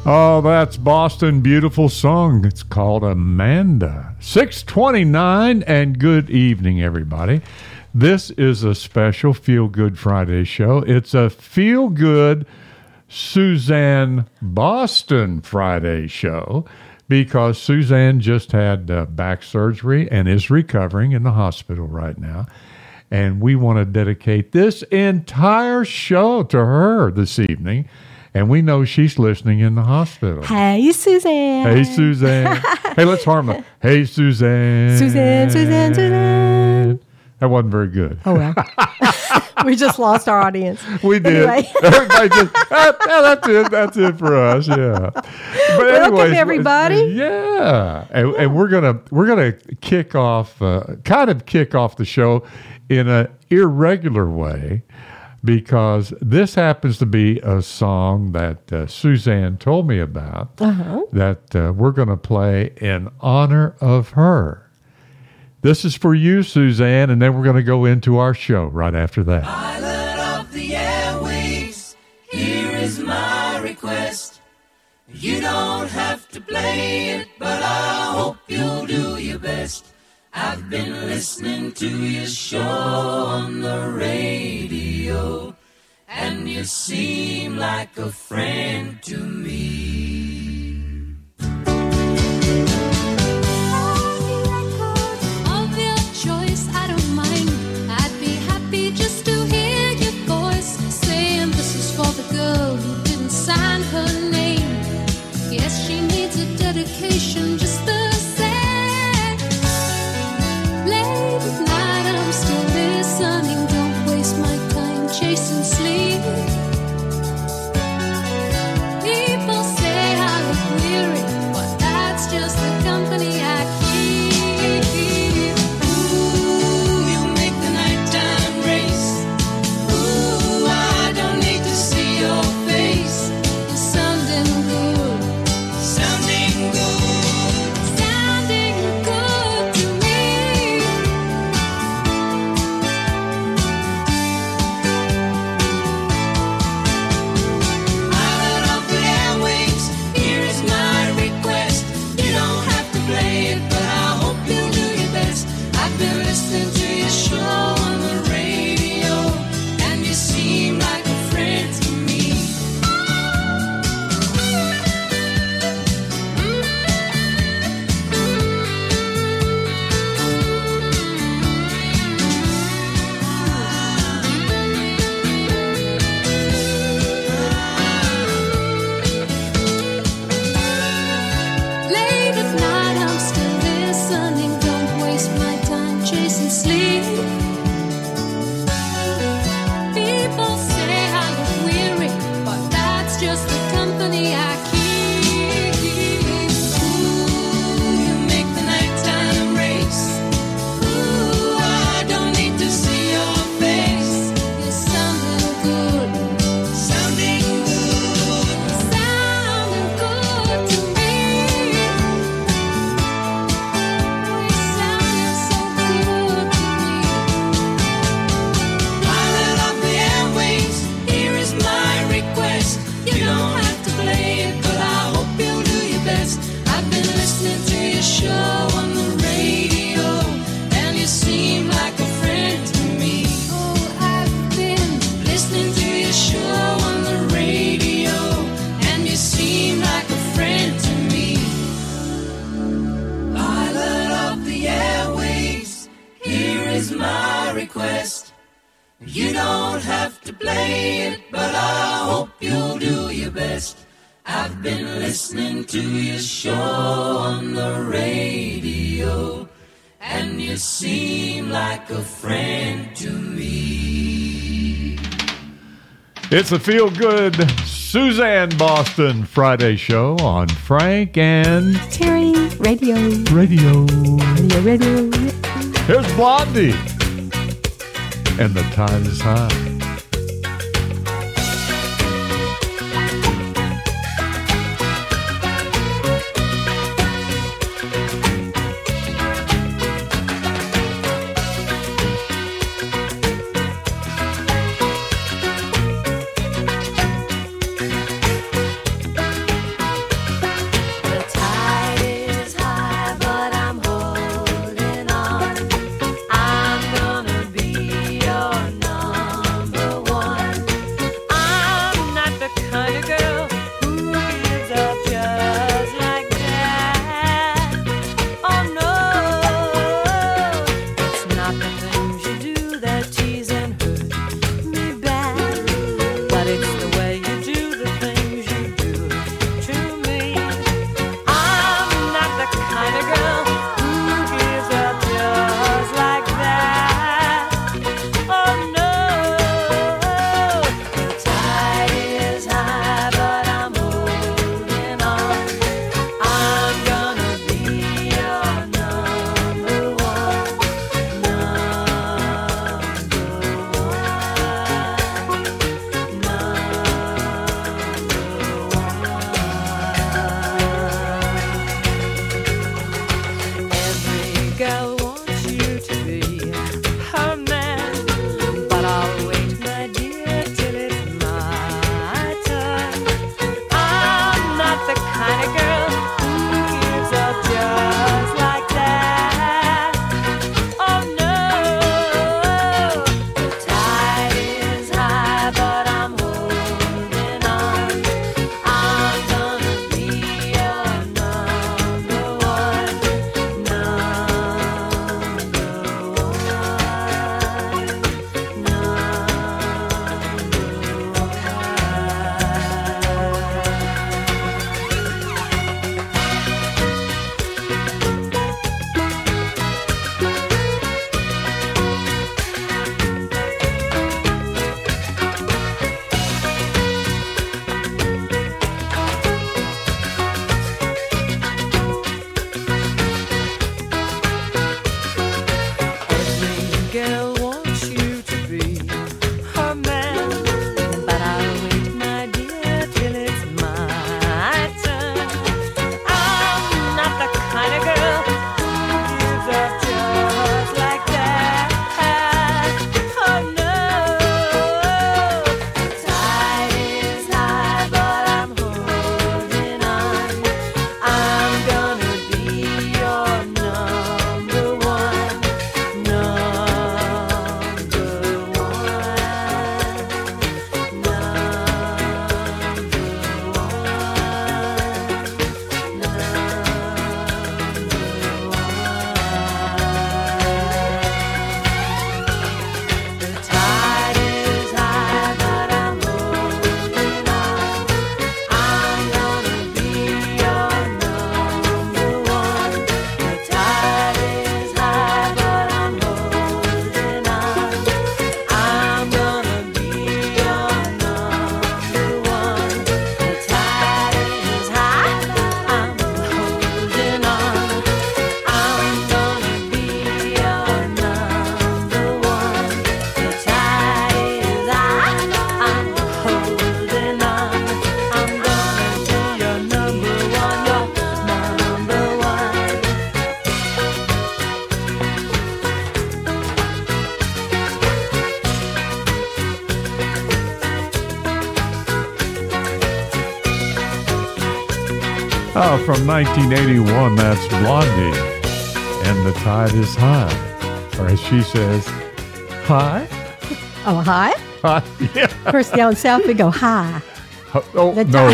Oh, that's Boston. Beautiful song. It's called Amanda. 6:29, and good evening, everybody. This is a special Feel Good Friday show. It's a Feel Good Suzanne Boston Friday show because Suzanne just had back surgery and is recovering in the hospital right now. And we want to dedicate this entire show to her this evening. And we know she's listening in the hospital. Hey, Suzanne. Hey, Suzanne. Hey, let's harmonize. Hey, Suzanne. Suzanne, Suzanne, Suzanne. That wasn't very good. Oh, well. We just lost our audience. We did. Anyway. Everybody just, that's it. That's it for us. Yeah. But Welcome, everybody. Yeah. And we're gonna kick off the show in an irregular way, because this happens to be a song that Suzanne told me about that we're going to play in honor of her. This is for you, Suzanne, and then we're going to go into our show right after that. Pilot of the airwaves, here is my request. You don't have to play it, but I hope you'll do your best. I've been listening to your show on the radio, and you seem like a friend to me. Of your choice, I don't mind. I'd be happy just to hear your voice saying this is for the girl who didn't sign her name. Yes, she needs a dedication just the chasing sleep. People say I look weary, but that's just the company I keep. Ooh, you make the nighttime race. Ooh, I don't need to see your face. You're sounding good, sounding good, sounding good to me. Listening to your show on the radio, and you seem like a friend to me. Late at night, I'm still listening. Don't waste my time chasing sleep. People say I look weary, but that's just the company I keep. Ooh, you make the nighttime race. Ooh, I don't need to see your face. You're sounding good, sounding good, sounding good to me. You're sounding so good to me. Pilot of the airwaves, here is my request. You don't have to play it, but I hope you'll do your best. I've been listening to your show on the radio, and you seem like a friend to me. Oh, I've been listening to your show on the radio, and you seem like a friend to me. Pilot of the airwaves, here is my request. You don't have to play it, but I hope you'll do your best. I've been listening to your show on the radio, and you seem like a friend to me. It's a Feel Good Suzanne Boston Friday show on Frank and Terry, radio. Radio. Radio. Here's Blondie, and the time is high. Oh, from 1981, that's Blondie. And the tide is high. Or as she says, hi? Oh, hi. Hi. Yeah. Of course, down south we go hi. Oh, The no,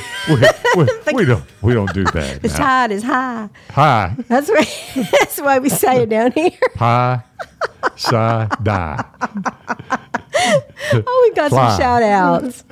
we don't do that. The now. tide is high. Hi, That's why we say it down here. hi, si, die. Oh, we got Fly. some shout outs.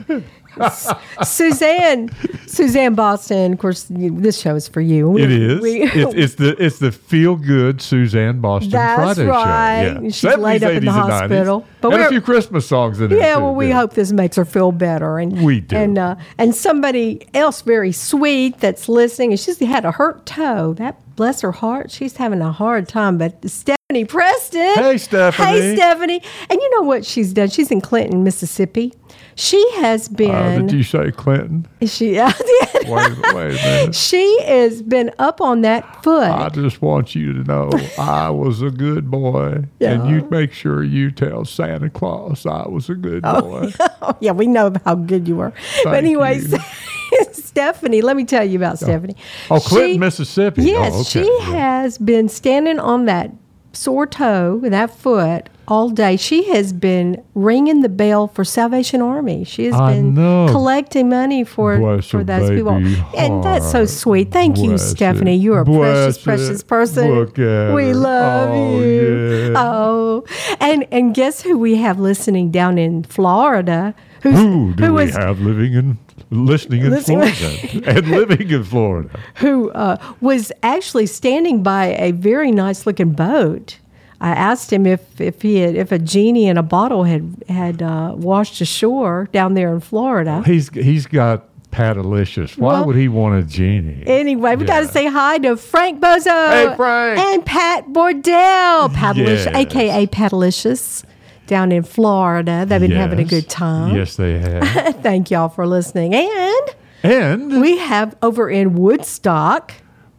Suzanne Boston. Of course, this show is for you. It is. It's the feel good Suzanne Boston That's Friday right. show. Yeah. She's laid up in the 70s and 90s. hospital. But And a we're- few Christmas songs in there. Yeah, too, well, we hope this makes her feel better. And We do. And somebody else very sweet that's listening, and she's had a hurt toe. That bless her heart, she's having a hard time. But Stephanie Preston. Hey, Stephanie. Hey, Stephanie. And you know what she's done? She's in Clinton, Mississippi. She has been. Did you say Clinton? She I did. Wait a minute. She has been up on that foot. I just want you to know I was a good boy. Yeah. And you make sure you tell Santa Claus I was a good boy. Oh, yeah, we know how good you were. But Thank anyways, you. Stephanie, let me tell you about Stephanie. Oh, Clinton, She- Mississippi. Yes, Oh, okay. she has been standing on that sore toe, that foot, all day. She has been ringing the bell for Salvation Army. She has I been know. collecting money for Bless her those people. baby And that's so heart. sweet. Thank you, Bless Stephanie. it. You're a Bless precious it. person. Look at we her. love Oh, you. yeah. Oh, and guess who we have listening down in Florida? Who do we is- have listening in Listening- Florida and living in Florida? who was actually standing by a very nice looking boat. I asked him if a genie in a bottle had washed ashore down there in Florida. He's got Patalicious. Why Well, would he want a genie? Anyway, we got to Yeah. say hi to Frank Bozo. Hey, Frank. And Pat Bordell, Patalicious, Yes. a.k.a. Patalicious, down in Florida. They've been having a Yes. good time. Yes, they have. Thank y'all for listening. And And we have over in Woodstock,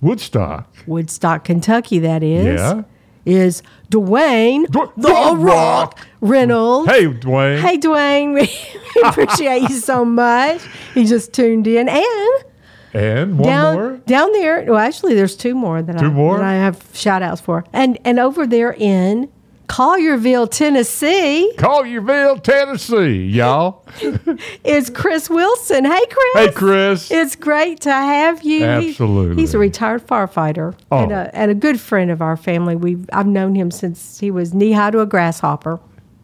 Kentucky, that is. Yeah. Is Dwayne Dw- the Rock Reynolds. Hey, Dwayne. Hey, Dwayne, we appreciate you so much. He just tuned in. And And one more. down there, well, actually, there's two more that I have shout outs for. And over there in Collierville, Tennessee, Collierville, Tennessee, y'all. is Chris Wilson. Hey, Chris. Hey, Chris. It's great to have you. Absolutely. He's a retired firefighter Oh. and a good friend of our family. I've known him since he was knee high to a grasshopper.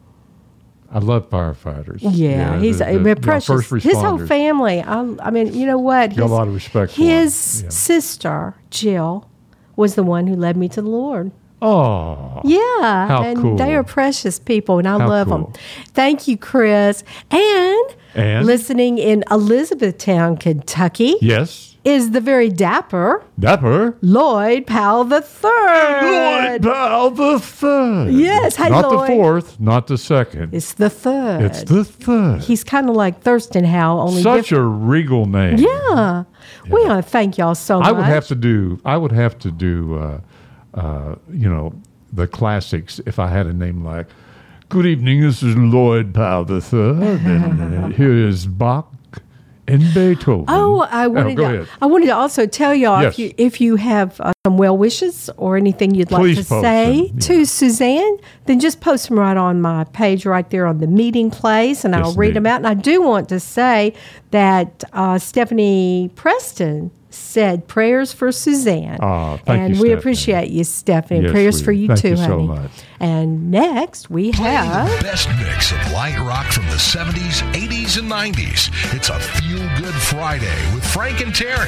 I love firefighters. Yeah, he's precious. First responders. His whole family. I mean, you know what? Got a lot of respect for His him. Yeah. sister Jill was the one who led me to the Lord. Oh. Yeah, How and cool. they are precious people, and I How love cool. them. Thank you, Chris. And listening in Elizabethtown, Kentucky, Yes. is the very dapper Dapper. Lloyd Powell III. Lloyd Powell the third. Yes, hey, Not Lloyd. the fourth, not the second. It's the third. It's the third. He's kind of like Thurston Howell, only Such different. a regal name. Yeah. We want to thank y'all so much. I would have to do the classics if I had a name like, good evening, this is Lloyd Powell III, and here is Bach and Beethoven. Oh, I wanted go ahead. to also tell y'all Yes. if you have some well wishes or anything you'd like Please to post say them, to Suzanne, then just post them right on my page right there on the meeting place, and I'll Yes, read indeed. them out. And I do want to say that Stephanie Preston said prayers for Suzanne. Thank and you, we Stephanie. appreciate you, Stephanie. Yes, prayers we for do. you Thank too, you so honey. much. And next we Playing have. the best mix of light rock from the 70s, 80s, and 90s. It's a Feel Good Friday with Frank and Terry.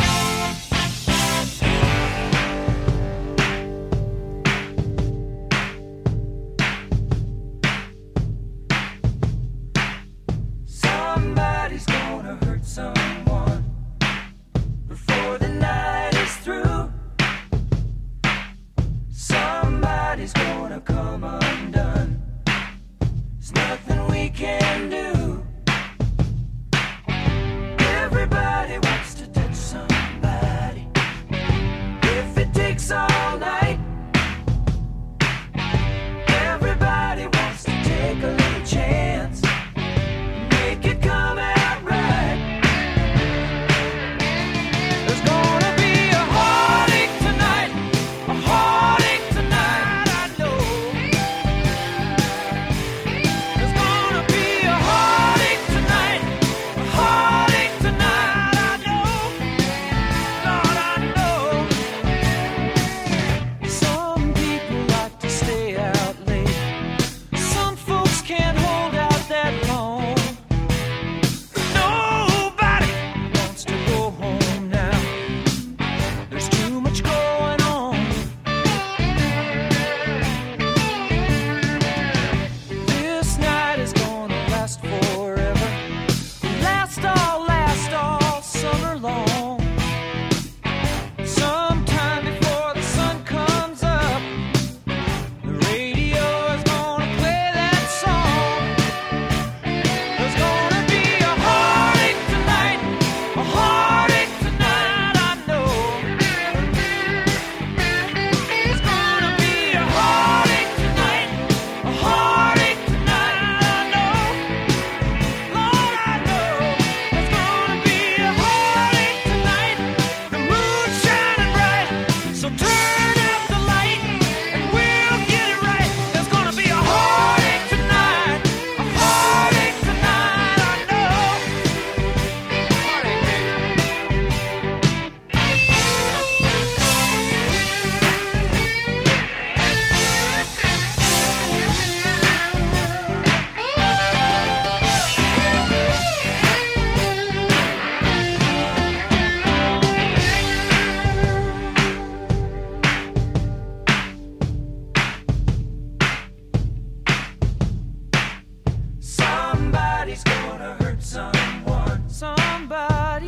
Somebody's gonna hurt someone before the night is through. Somebody's gonna come undone. There's nothing we can do. Everybody wants to touch somebody. If it takes all night, everybody wants to take a little chance. Make it come out right.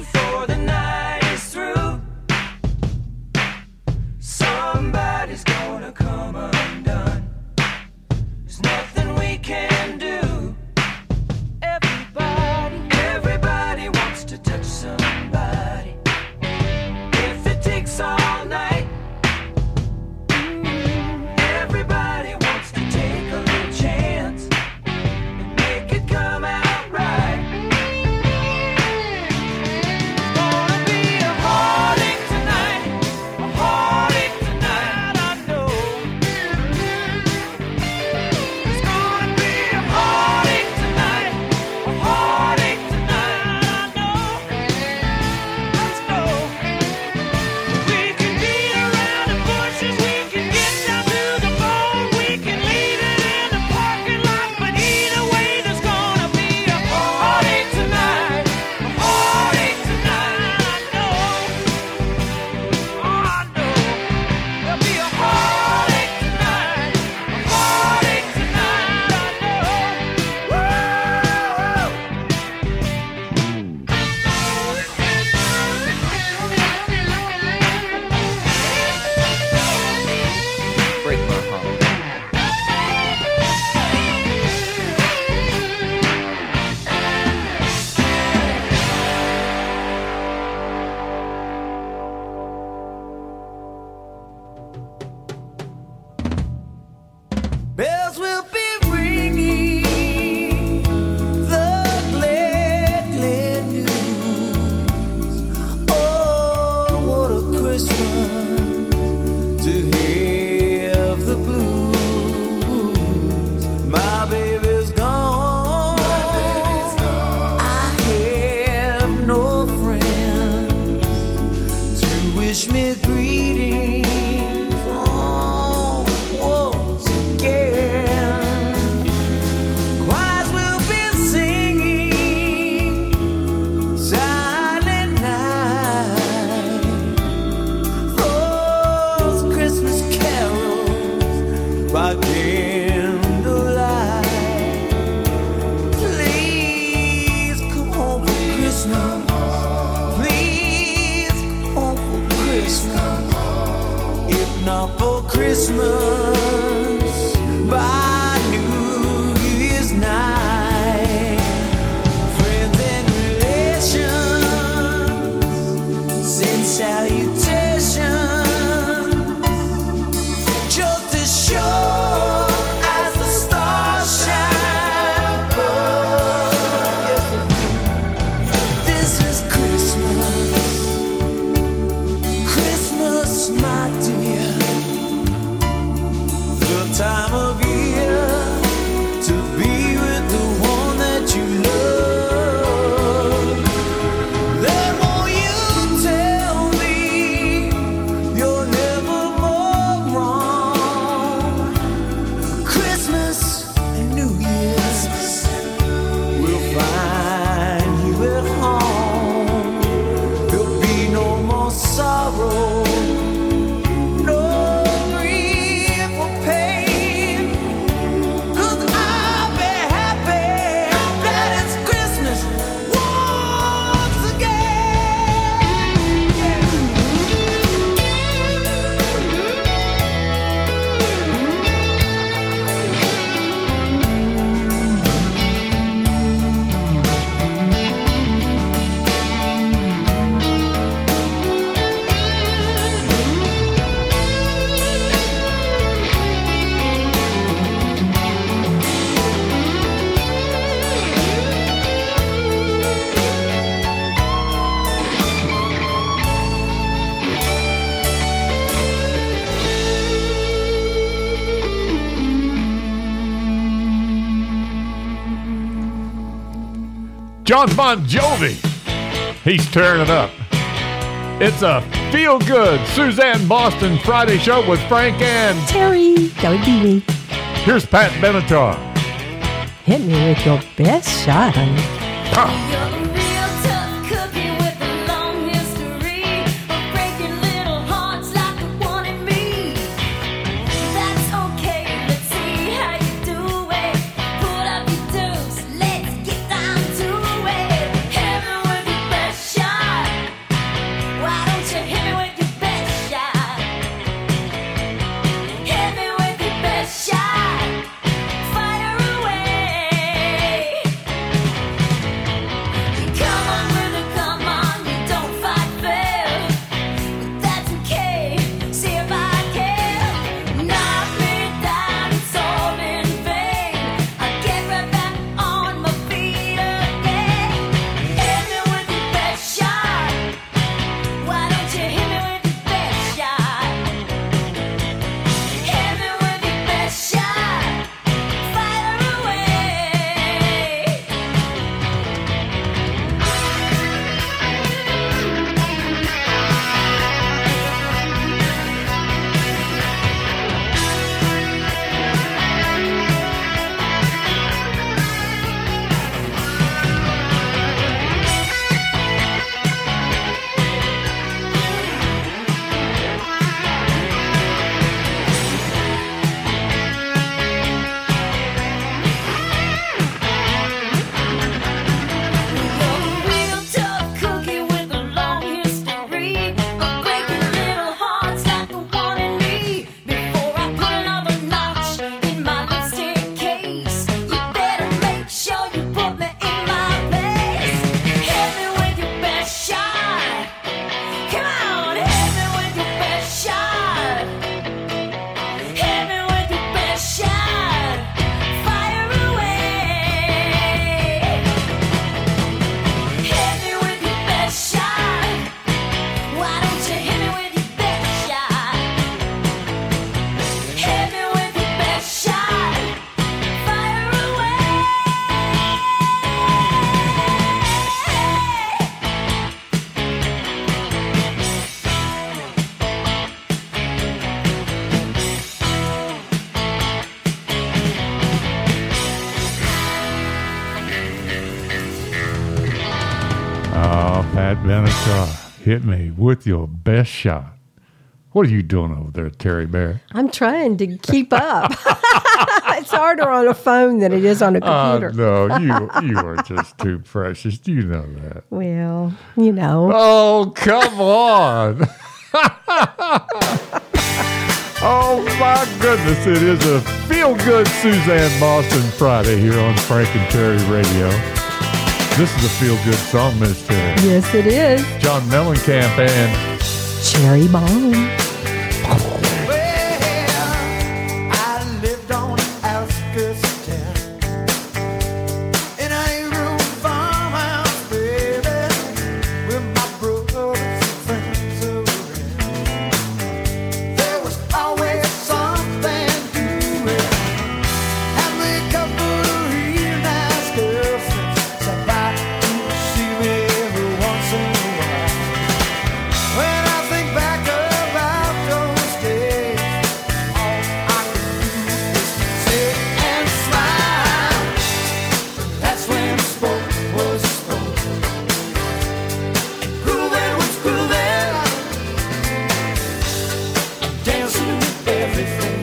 before the night is through. Somebody's gonna come undone. There's nothing we can do. Everybody wants to touch somebody. If it takes all night, everybody wants to take a little chance and make it come out right. It's gonna be a heartache tonight, a heartache tonight, I know. It's gonna be a heartache tonight, a heartache tonight, I know. Let's go. We can beat around the bushes, we can get down to the bone, we can leave it in the parking lot, but either way there's gonna be a heartache tonight, a heartache tonight, I know. Oh, I know. There'll be a heartache tonight, a heartache tonight, I know. Woo! Break my heart. Bells will be ringing the glad, glad news. Oh, what a Christmas to have the blues. My baby's gone. I have no friends to wish me greetings. Oh, once again, choirs will be singing silent night. Those Christmas carols by candlelight. Please come home for Christmas. Please come home for Christmas. If not for Christmas, by New Year's night. Friends and relations send salutations, just as sure as the stars shine above. This is Christmas, Christmas, my dear, the time of year to be with the one that you love. Then won't you tell me you're never more wrong? Christmas and New Year's will find you at home. There'll be no more sorrow, no grief or pain. 'Cause I'll be happy that it's Christmas once again. John Bon Jovi. He's tearing it up. It's a feel good Suzanne Boston Friday show with Frank and Terry, that would be me. here's Pat Benatar. Hit me with your best shot, honey. Ah. You're a real tough cookie with a long history of breaking little hearts like the one in me. That's okay, let's see how you do it. Put up your dues, let's get down to it. Hit me with your best shot. Hit me with your best shot. What are you doing over there, Terry Bear? I'm trying to keep up. It's harder on a phone than it is on a computer. No, you are just too precious. You know that. Well, you know. Oh, come on. Oh, my goodness. It is a feel-good Suzanne Boston Friday here on Frank and Terry Radio. This is a feel-good song, Miss Terry. Yes, it is. John Mellencamp and Cherry Bomb. Well, I lived on the outskirts of town in a eight-room farmhouse, baby, with my brothers and friends around. There was always something doing, and a couple of real nice girlfriends sat by to see me every once in a while. When I think back about those days, all I can do is sit and smile. That's when sport was sport. Grooving was grooving. Dancing with everything.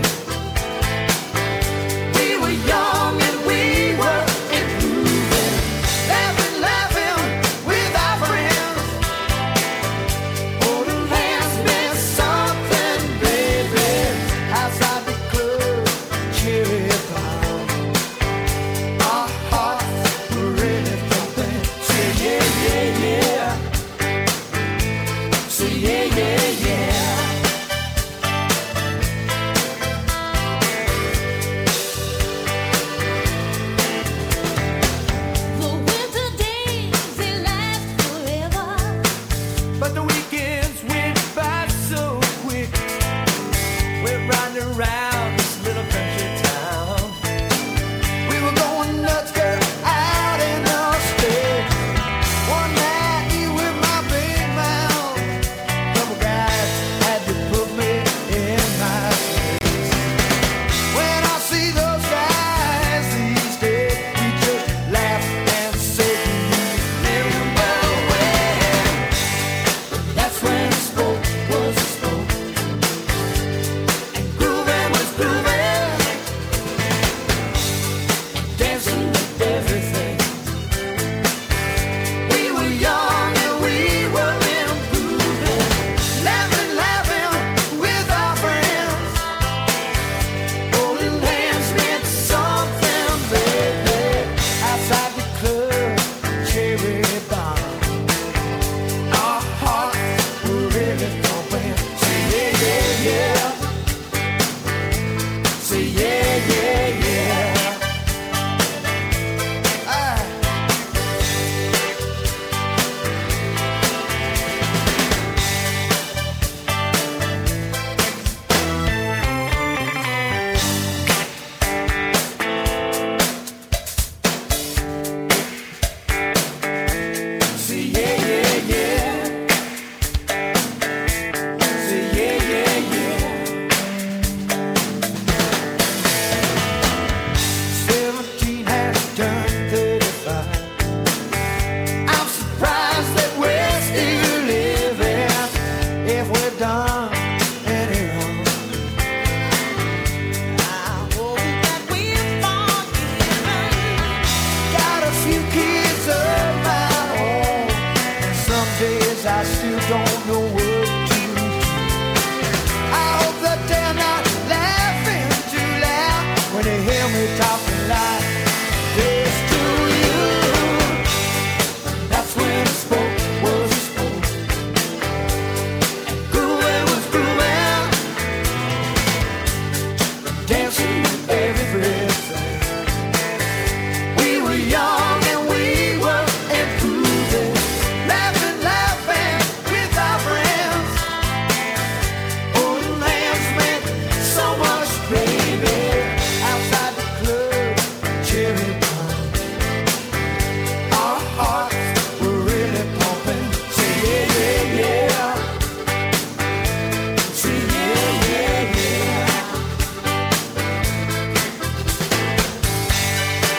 We were young and we were improving. Laughing, laughing with our friends. Holding hands meant something, baby. Outside the club, cherry bomb. Our hearts were really thumping. Say yeah, yeah, yeah. Say yeah, yeah, yeah. The winter days, they last forever. But the weekends went by so quick. We're riding around this little country town. We were going nuts, girl, out in the state. One night, you with my big mouth. Couple guys had to put me in my place. When I see those guys these days, we just laugh and say, remember when? That's when sport was sport. And grooving was grooving. Dancing with everything. We were young and we were improving. Laughing, laughing with our friends. Holding hands meant something, baby. Outside the club, cherry bomb. Our hearts were really thumping. Say yeah, yeah, yeah. Say yeah, yeah, yeah. Ah. Say yeah, yeah, yeah. Say yeah, yeah, yeah. 17 has turned 35. I'm surprised that we're still living. If we're done any wrong, I hope that we're forgiven. Got a few kids of my own, and some days I still don't know what to do. I hope that they're not laughing too loud when they hear me talking like this to you. That's when sport was sport. Grooving was grooving. Dancing with everything. We were young and we were improving. Laughing, laughing with our friends. Holding hands meant so much, baby. Outside the club, cherry bomb. Our hearts were really pumping. Say yeah, yeah, yeah. Say yeah, yeah, yeah.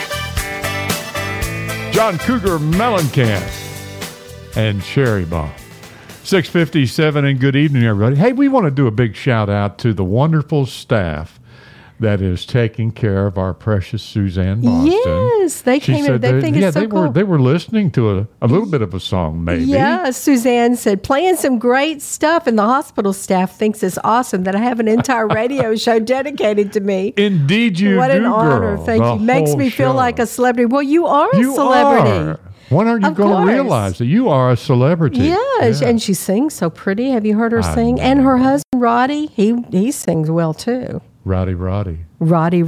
John Cougar Mellencamp and Cherry Bomb. 6:57 and good evening, everybody. Hey, we want to do a big shout out to the wonderful staff that is taking care of our precious Suzanne Boston. Yes, they She came in. said They think it's so cool. They were listening to a little bit of a song, maybe. Yeah, Suzanne said, playing some great stuff, and the hospital staff thinks it's awesome that I have an entire radio show dedicated to me. Indeed, you What do, an honor. girl. Thank The you. Makes whole me feel show. like a celebrity. Well, you are a You celebrity. are. When are you Of going to course. realize that you are a celebrity? Yes, and she sings so pretty. Have you heard her sing? And her husband, Roddy, he sings well, too. Rowdy. Roddy. Rowdy.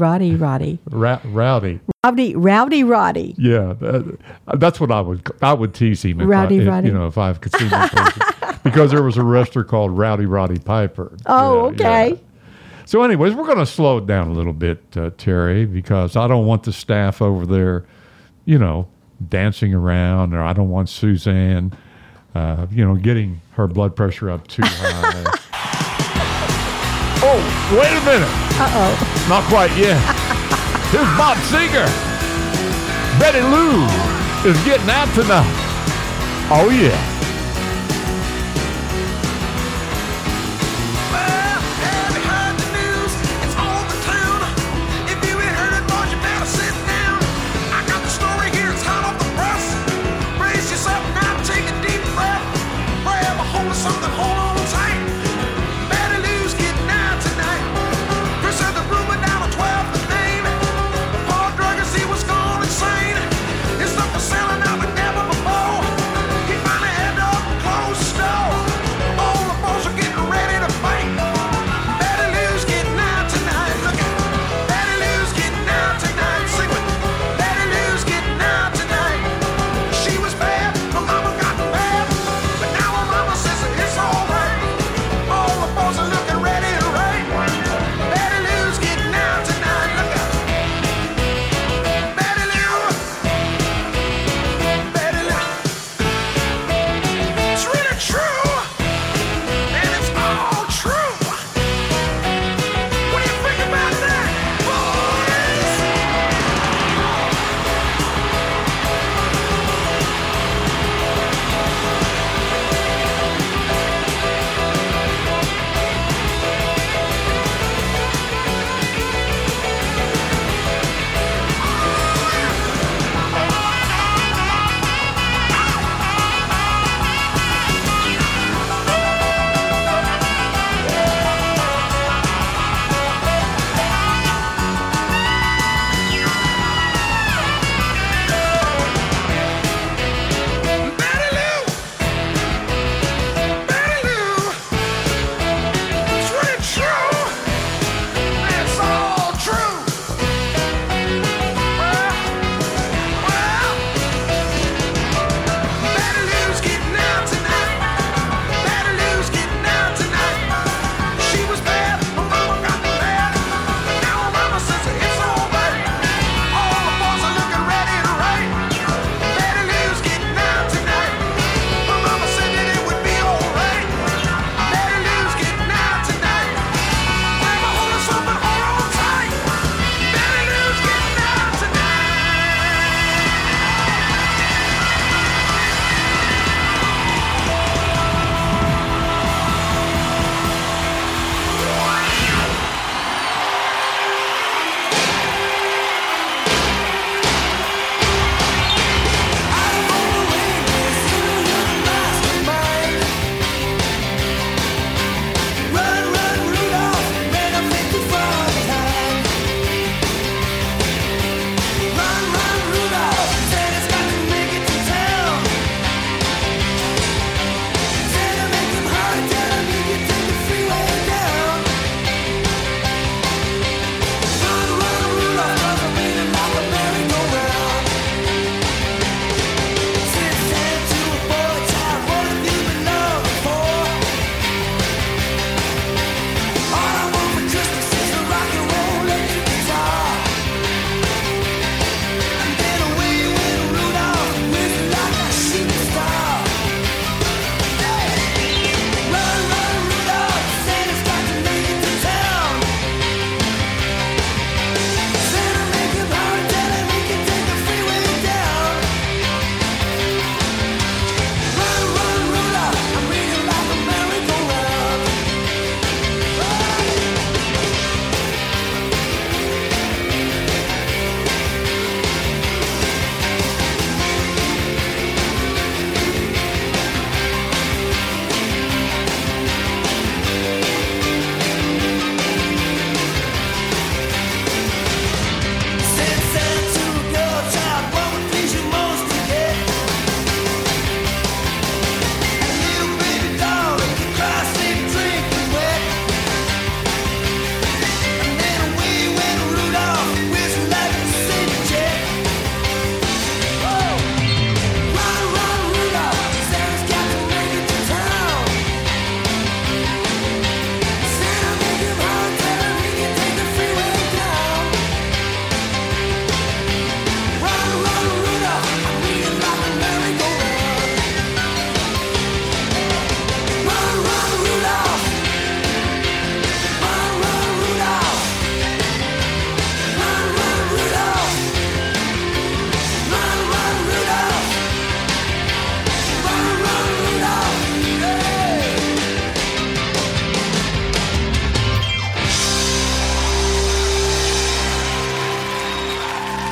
Rowdy. Yeah, that's what I would tease him if Rowdy. if I could see him in person. Because there was a wrestler called Rowdy Piper. Oh, Yeah, okay. yeah. So, anyways, we're going to slow it down a little bit, Terry, because I don't want the staff over there, dancing around, or I don't want Suzanne, getting her blood pressure up too high. Oh, wait a minute. Uh-oh. Not quite yet. Here's Bob Seger. Betty Lou is getting out tonight. Oh, yeah. Well, have you heard the news? It's all the town. If you ain't heard it, boys, you better sit down. I got the story here, it's hot off the press. Brace yourself now, take a deep breath. Grab a hold of something, hold on tight. Betty Lou's getting out tonight. Chris said the rumor down on 12th and Main. Paul Druggers, he was gone insane. His stuff was selling out like never before. He finally had to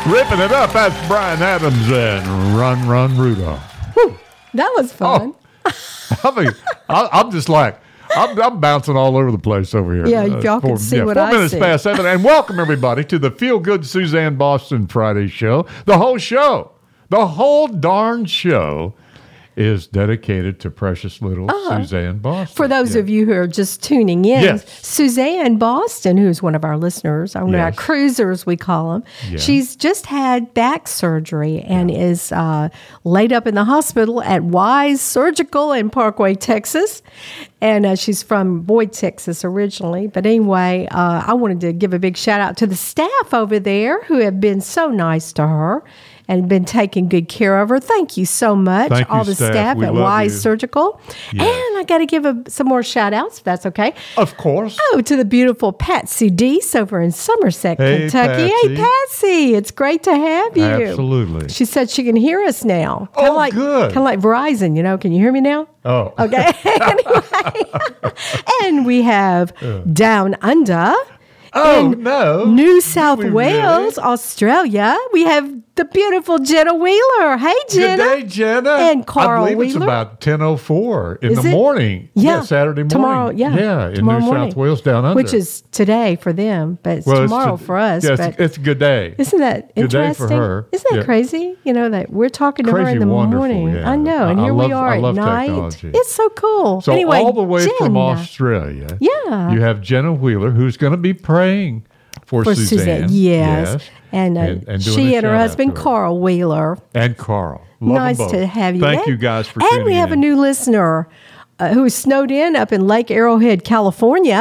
Ripping it up, that's Brian Adams and Run, Run, Rudolph. That was fun. I mean, I'm just like, I'm bouncing all over the place over here. Yeah, y'all can see what I 4 minutes see. past 7. And welcome, everybody, to the Feel Good Suzanne Boston Friday show. The whole darn show is dedicated to precious little Suzanne Boston. For those of you who are just tuning in, Yes. Suzanne Boston, who's one of our listeners, one of our Yes. cruisers, we call them, Yeah. she's just had back surgery and is laid up in the hospital at Wise Surgical in Parkway, Texas. And she's from Boyd, Texas originally. But anyway, I wanted to give a big shout out to the staff over there who have been so nice to her and been taking good care of her. Thank you so much, Thank you, all the staff. staff We at love Wise you. Surgical. Yes. And I got to give some more shout outs, if that's okay. Of course. Oh, to the beautiful Patsy Deese over in Somerset, Hey, Kentucky. Patsy. Hey, Patsy, it's great to have you. Absolutely. She said she can hear us now. Oh, good. Kind of like Verizon, you know. Can you hear me now? Oh. Okay. Anyway. And we have Down Under. Oh, in no. New South we Wales, really? Australia. We have the beautiful Jenna Wheeler. Hey, Jenna. Good day, Jenna. And Carl I believe it's Wheeler. about 10:04 in Is the it? morning. Yeah. Saturday morning. Tomorrow, yeah. Yeah, in Tomorrow New morning. South Wales, down under. Which is today for them, but it's Well, tomorrow for us. Yeah, but it's a good day. isn't that Good day interesting? for her. Isn't that Yeah. crazy? You know, that we're talking to her Crazy in the wonderful, morning. yeah. I know. And I here love- we are I at love night. technology. It's so cool. So anyway, all the way from Jenna. Australia, Yeah. you have Jenna Wheeler, who's going to be praying for Suzanne. Yes. And, doing she a and her shout-out husband, to her. Carl Wheeler. And Carl. Love Nice them both. to have you. Thank And- you guys for And tuning we have in. a new listener who is snowed in up in Lake Arrowhead, California.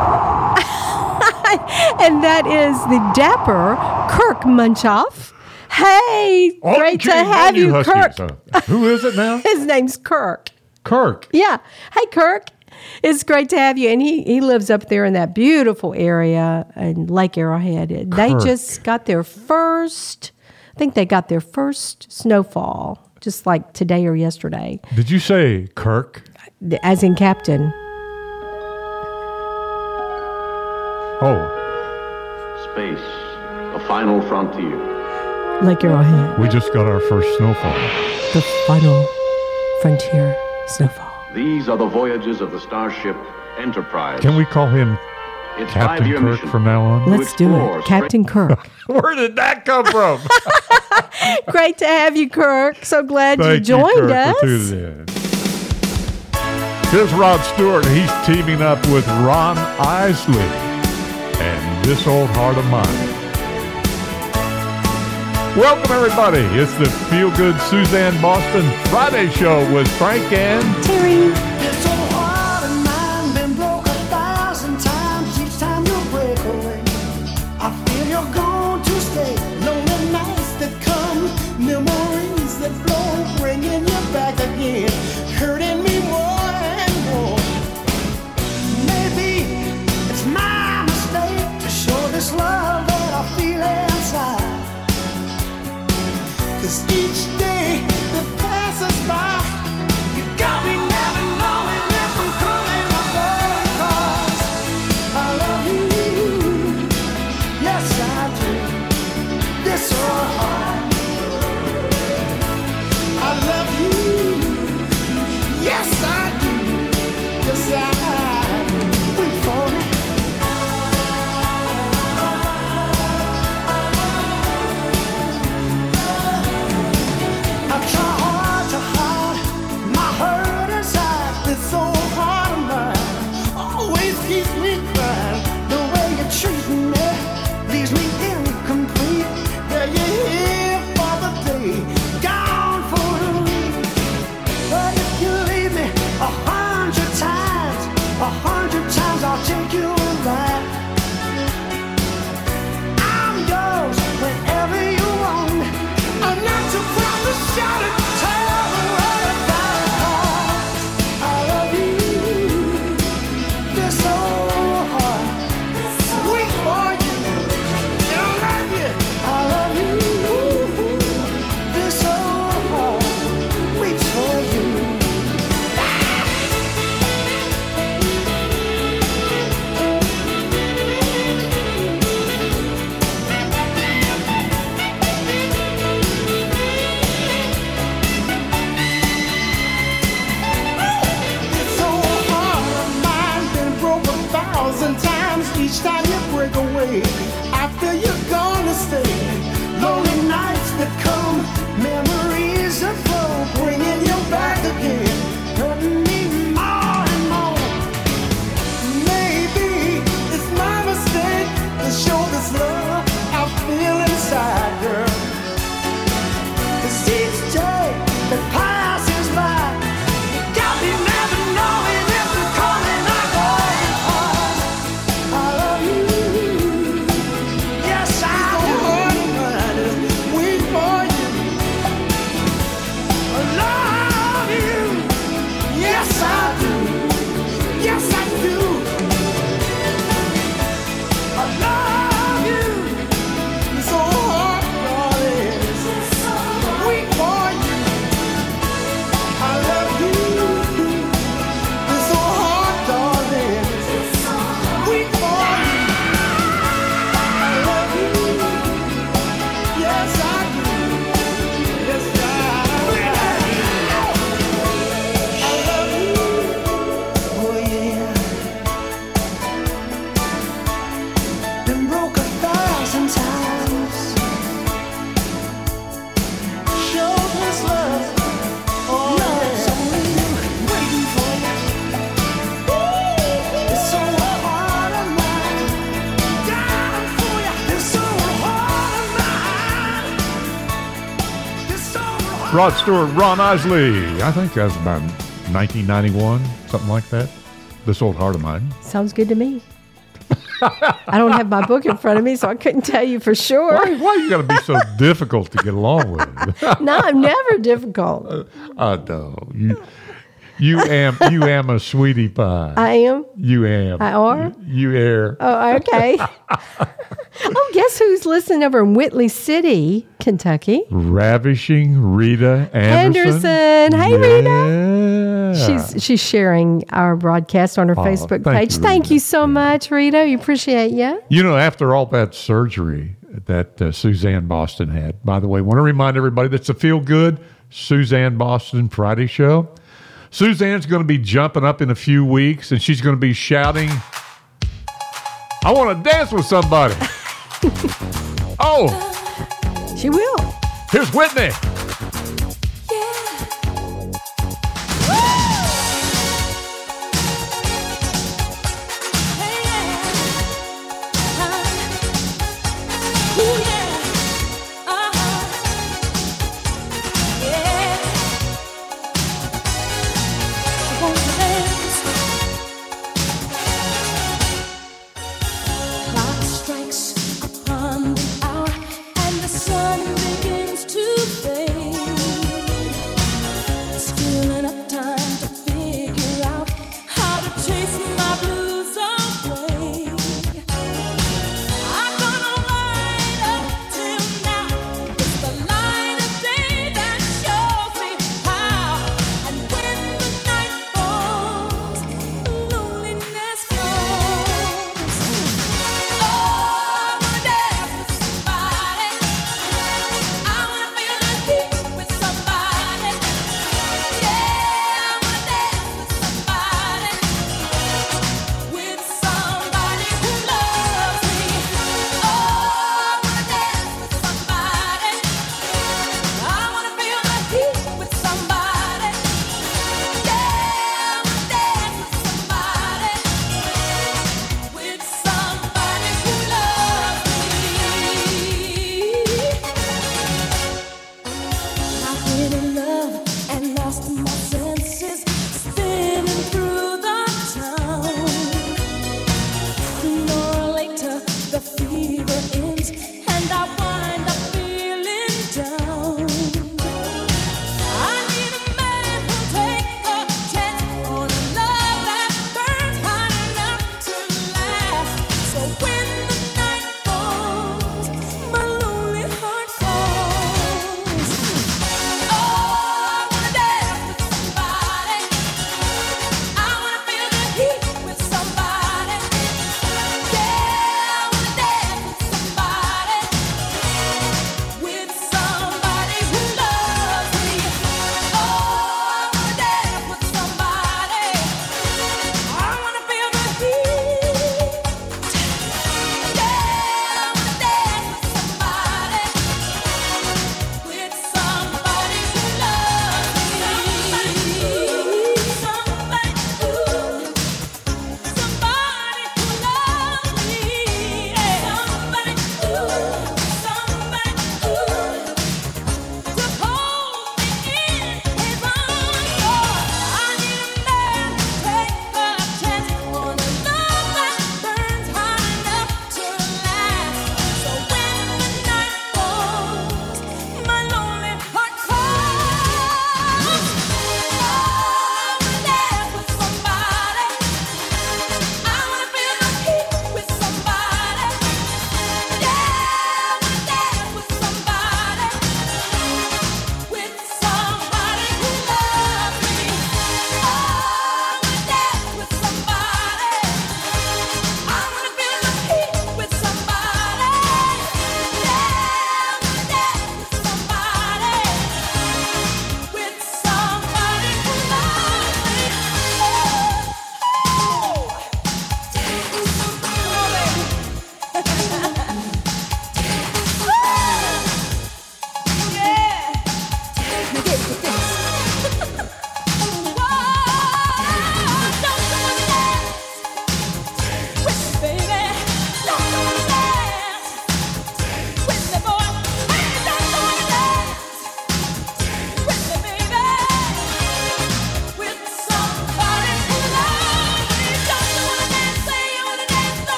And that is the dapper Kirk Munchoff. Hey, Oh, great to gee, have you you, Huskies. Kirk. Who is it now? His name's Kirk. Kirk. Yeah. Hey, Kirk. It's great to have you. And he lives up there in that beautiful area in Lake Arrowhead. They Kirk. just got their first, I think they got their first snowfall, just like today or yesterday, Did you say Kirk? as in Captain. Oh, Space, the final frontier. Lake Arrowhead, we just got our first snowfall. the final frontier snowfall. These are the voyages of the starship Enterprise. Can we call him Its Captain 5-year Kirk mission. from now on? Let's do explore it. Captain Kirk. Where did that come from? Great to have you, Kirk. So glad you Thank joined Kirk, us. for tuning in. Here's Rod Stewart. He's teaming up with Ron Isley and This Old Heart of Mine. Welcome, everybody. It's the Feel Good Suzanne Boston Friday show with Frank and Terry. This old heart of mine been broke 1,000 times each time you break away. I feel you're going to stay. Lonely nights that come, memories that flow, bringing you back again, hurting me more and more. Maybe it's my mistake to show this love that I feel inside. 'Cause each day that passes by, you got me never knowing if I'm coming or going. 'Cause I love you, yes I do. This old heart, I love you, yes I do. Yes I do. We for it. I try hard to hide my hurt inside. This old heart of mine always keeps me crying. The way you treat me leaves me incomplete. There you're here for the day, gone for the week. But if you leave me 100 times, Yes, I do. Yes, I do. I love you so hard, darling. Wait for you. I love you so hard, darling. Wait for you. I love you. Yes, I do. Yes, I love you. Oh, yeah. Been broke 1,000 times. Showed his love. Oh, love's only waiting for you. It's so hard on mine. Down for you. It's so hard on mine. It's so hard. Rod Stewart, Ron Isley. I think that was about 1991, something like that. This Old Heart of Mine. Sounds good to me. I don't have my book in front of me, so I couldn't tell you for sure. Why you got to be so difficult to get along with? No, I'm never difficult. No, you am a sweetie pie. I am. You am. I are? You air. Oh, okay. Oh, guess who's listening over in Whitley City, Kentucky? Ravishing Rita Anderson. Hey, Rita. Yeah. She's sharing our broadcast on her Facebook thank page. you, Thank Rita. you so much, Rita. We appreciate you. You know, after all that surgery that Suzanne Boston had, by the way, want to remind everybody that's a Feel Good Suzanne Boston Friday show. Suzanne's going to be jumping up in a few weeks, and she's going to be shouting, I want to dance with somebody. Oh, She will. here's Whitney. Clock strikes upon the hour, and the sun begins to fade.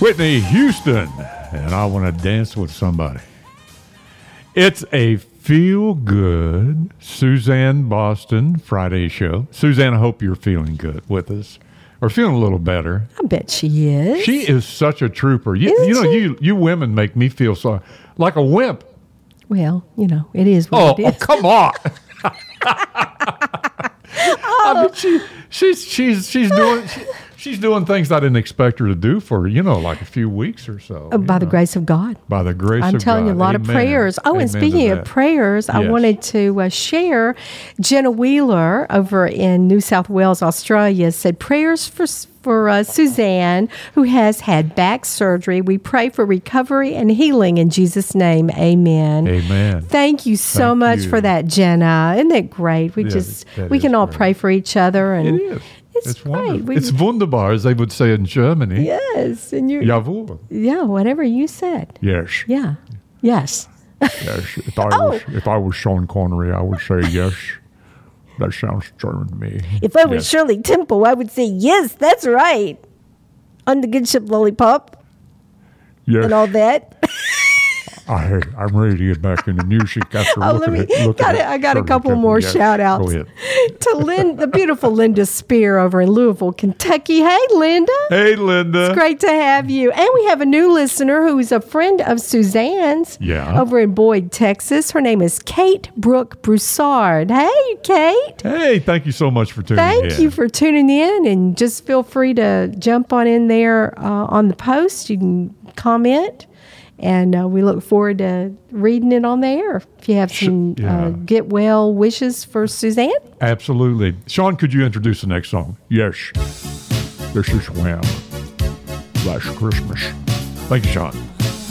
Whitney Houston, and I Want to Dance with Somebody. It's a feel-good Suzanne Boston Friday show. Suzanne, I hope you're feeling good with us, or feeling a little better. I bet she is. She is such a trooper. You know, you women make me feel so like a wimp. Well, you know, it is what it is. Come on. I mean, she's doing things I didn't expect her to do for, like a few weeks or so. By the grace of God. By the grace of God. I'm telling you, a lot of Amen. prayers. Oh, Amen and speaking to of that. prayers, I Yes. wanted to share Jenna Wheeler over in New South Wales, Australia, said prayers for Suzanne, who has had back surgery. We pray for recovery and healing in Jesus' name. Amen. Amen. Thank you so Thank much you. for that, Jenna. Isn't that great? We Yeah, that we is can all great. pray for each other, and It is. It's great. wonderful. It's wunderbar, as they would say in Germany. yes, and you, Jawohl. yeah, whatever you said, Yes. yeah, yes. Yes. If I was Sean Connery, I would say yes. That sounds German to me. If I was Yes. Shirley Temple, I would say, yes, that's right. On the good ship Lollipop Yes. and all that. I'm ready to get back into music after Oh, looking I got a Shirley couple Temple. more Yes. shout Go outs ahead. to the beautiful Linda Spear over in Louisville, Kentucky. Hey, Linda. Hey, Linda. It's great to have you. And we have a new listener who is a friend of Suzanne's Yeah. over in Boyd, Texas. Her name is Kate Brooke Broussard. Hey, Kate. Hey, thank you so much for tuning in. Thank you for tuning in, and just feel free to jump on in there on the post. You can comment, and we look forward to reading it on the air. If you have some yeah. get well wishes for Suzanne. Absolutely. Sean, could you introduce the next song? Yes. This is Wham! Last Christmas. Thank you, Sean.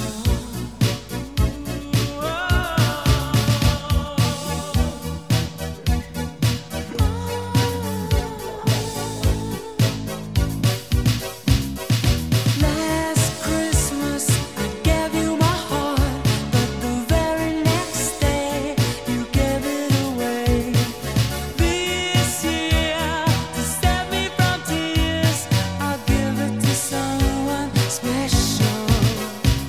Last Christmas I gave you my heart, but the very next day you gave it away. This year, to save me from tears, I'll give it to someone special.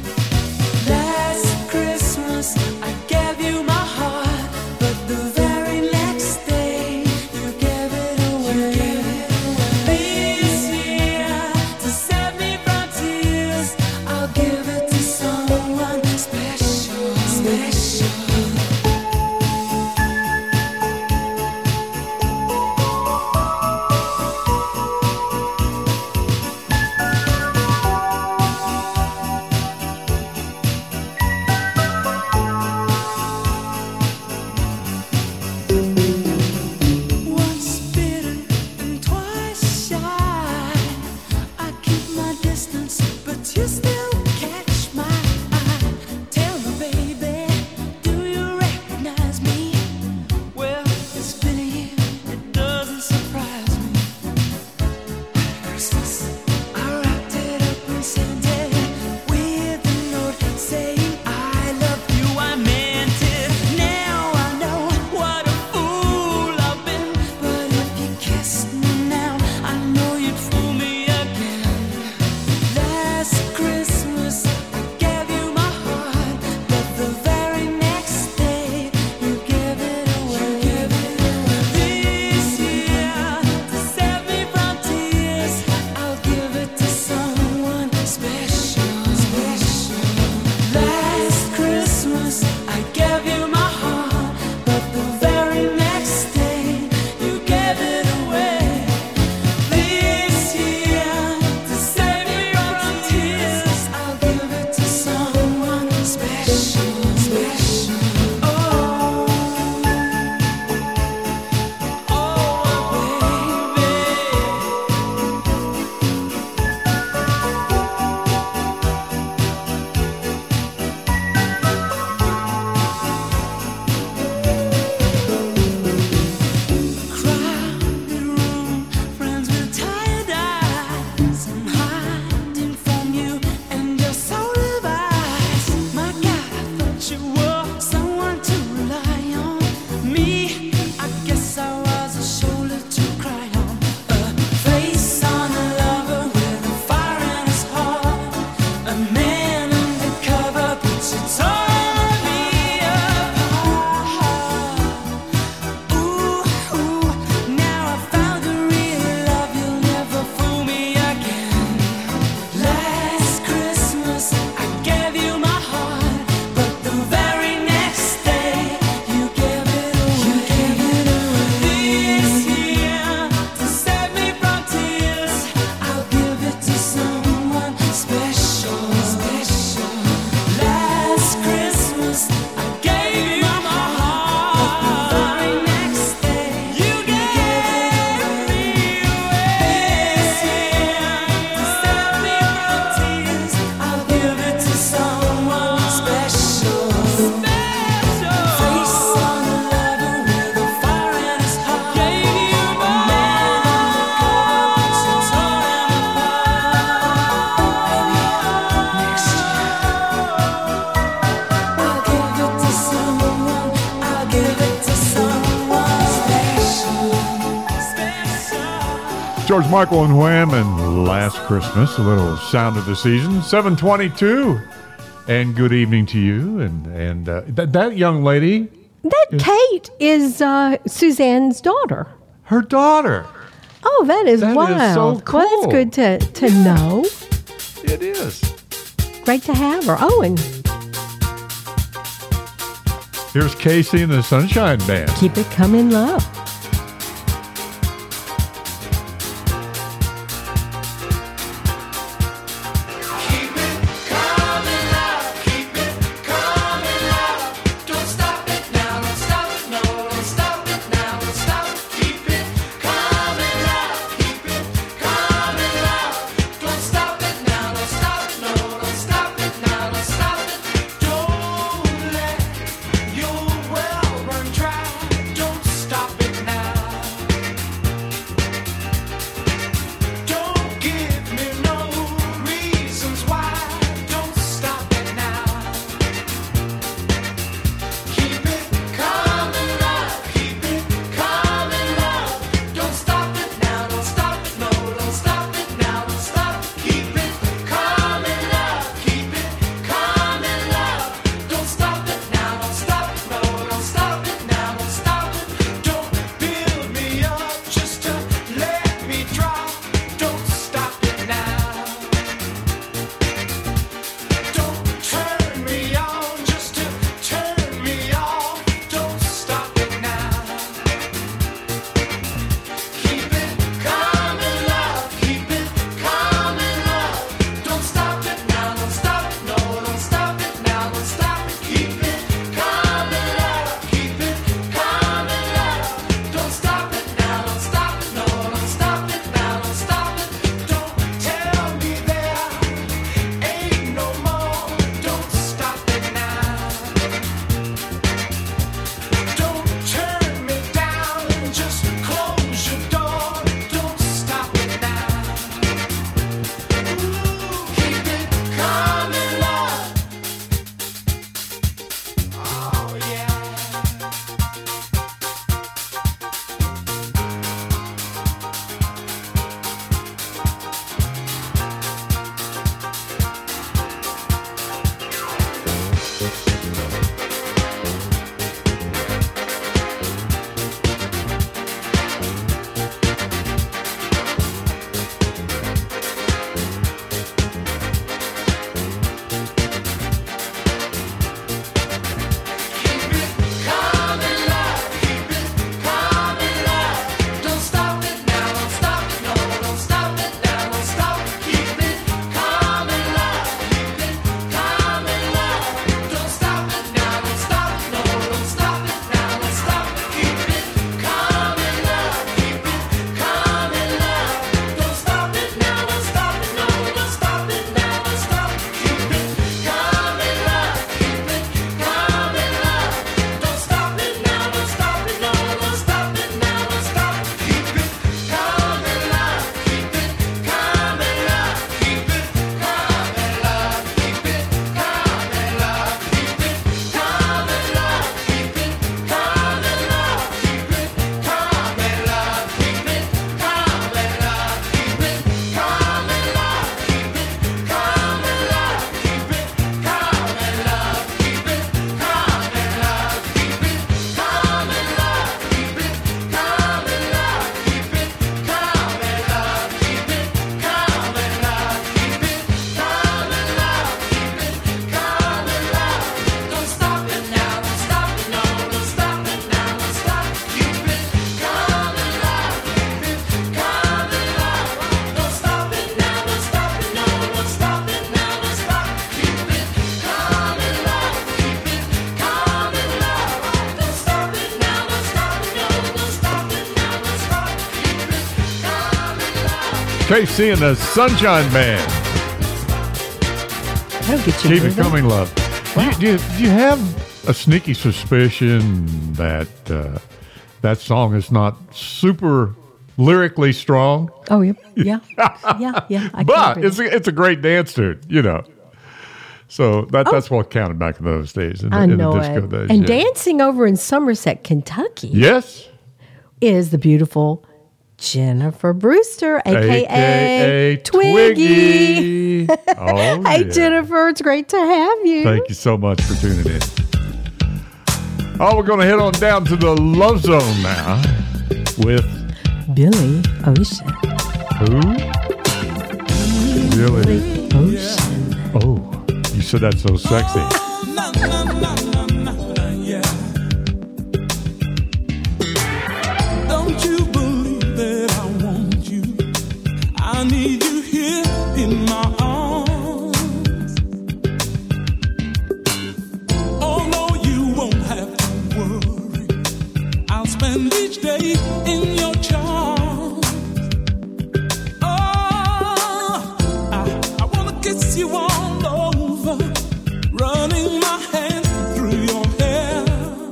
George Michael and Wham and Last Christmas, a little sound of the season. 7:22, and good evening to you. And that young lady, Kate is Suzanne's daughter. her daughter. Oh, that is That is wild. so cool. Well, that's good to know. It is. Great to have her. Oh, and Here's Casey and the Sunshine Band. keep it coming, love. Keep it coming, love. Keep it coming, love. Don't stop it now. Don't stop it. No, don't stop it now. Don't stop it. Keep it coming, love. Keep it coming, love. Don't stop it now. Don't stop it. No, don't stop it now. Don't stop it. Don't let your well run dry. Don't stop it now. Don't give me no reasons why. Don't stop it now. Keep it coming, love. Keep it coming, love. Don't stop it now. Don't stop it. No, don't stop it now. Don't stop it. Keep it coming, love. Keep it coming, love. Don't stop it now. Don't stop it. No, don't stop it now. Don't stop it. Don't build me up just to let me drop. Don't stop it now. Don't turn me on just to turn me off. Don't stop it now. Keep it coming, love. Keep it coming, love. Don't stop it now. Don't stop it. No, don't stop it now. Don't stop it. Keep it coming, love. Keep it coming, love. Don't stop it now. Don't stop it. No, don't stop it now. Don't stop it. Don't tell me there ain't no more. Don't stop it now. Don't turn me down and just close your door. Don't stop it now. Keep it coming, love. Oh yeah. Keep it coming, love. Keep it coming, love. Don't stop it now. Don't stop it. No, don't stop it now. Don't stop it. Keep it coming, love. Keep it coming, love. Don't stop it now. Don't stop it. No, don't stop it now. Don't stop it. Keep it coming, love. Keep it coming, love. Don't stop it now. Don't stop it. No, don't stop it now. Don't stop it. Keep it coming, love. Keep it coming, love. Don't stop it now. Don't stop it. No, don't stop it now. Don't stop it. Keep it coming, love. Keep it coming, love. Keep it coming, love. Keep it coming, love. Keep it coming, love. Keep it coming, love. Keep it coming, love. Keep it coming, love. Keep it coming, love. Keep it coming, love. Keep it coming, love. Keep it coming, love. Keep it coming, love. Keep it coming, love. Keep it coming, love. Keep it coming, love. Keep it coming, love. Keep it coming, love. Don't stop it now. Don't stop it. No, don't stop it now. Don't stop it. Keep it coming, love. Keep it coming, love. Don't stop it now. Don't stop it. No, don't stop it now. Don't stop it. Keep it coming, love. Keep it coming, love. Don't stop it now. Don't stop it. No, don't stop it now. Don't stop it. Keep it coming, love. Casey and the Sunshine Band. That'll get you Keep it moving. coming, love. Do you have a sneaky suspicion that that song is not super lyrically strong? Oh, yeah. Yeah. Yeah. I But can't it's a great dance tune, you know. So that's what counted back in those days. In I the know disco it. days. And yeah. dancing over in Somerset, Kentucky Yes. is the beautiful Jennifer Brewster, aka AKA Twiggy. Oh, Hey, yeah. Jennifer, it's great to have you. Thank you so much for tuning in. Oh, we're going to head on down to the Love Zone now with Billy Ocean. who? Billy. Ocean. Oh, you said that so sexy. Don't you believe that I want you? I need you here in my arms. Oh no, you won't have to worry. I'll spend each day in your charms. Oh, I wanna kiss you all over, running my hands through your hair.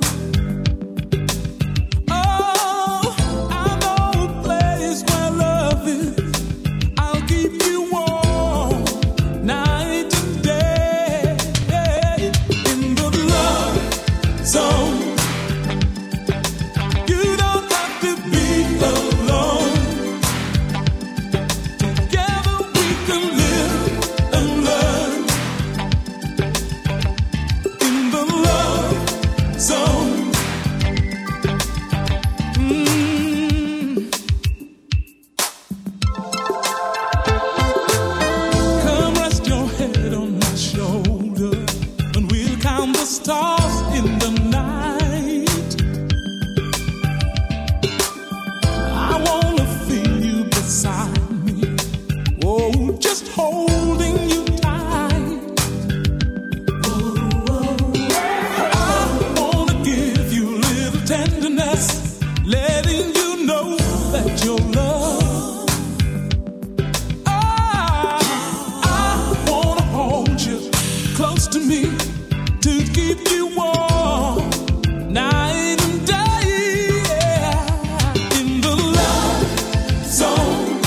Oh, I know a place where love is. I'll keep you warm night and day. In the love zone, you don't have to be alone. Together we can live and learn. In the love zone. Come rest your head on my shoulder, and we'll count the stars in the night. I wanna feel you beside me, oh, just holding you tight. I wanna give you little tenderness, letting you know that you're loved. I wanna hold you close to me to keep you warm night and day. In the love zone,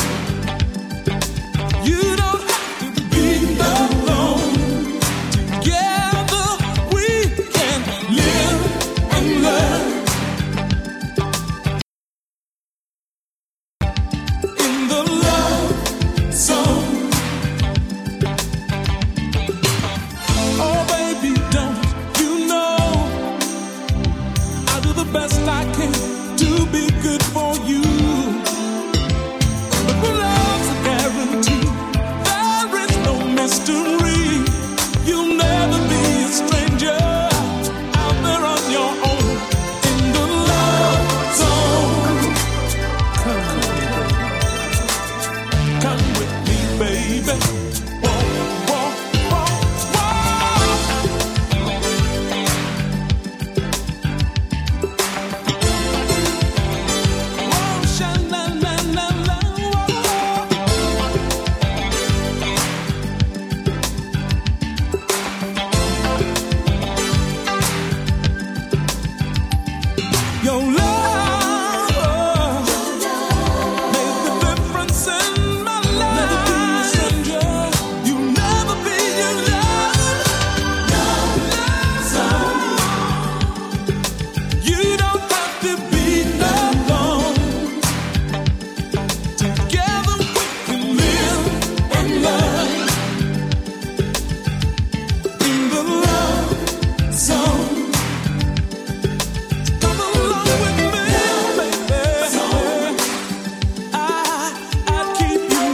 you don't have to be alone. Together we can live and learn. In the love zone. Oh baby, don't you know I do the best I can to be good for you. But when love's a guarantee, there is no mystery. You'll never be a stranger out there on your own. In the love zone. Come with me, baby. Whoa, whoa, whoa, whoa. Whoa, sha-la-la-la-la, whoa. Your love made the difference in my life. Never be a stranger. You'll never be alone. You don't have to be alone. Together we can live and learn. In the love zone. Come along with me, baby. I'd keep you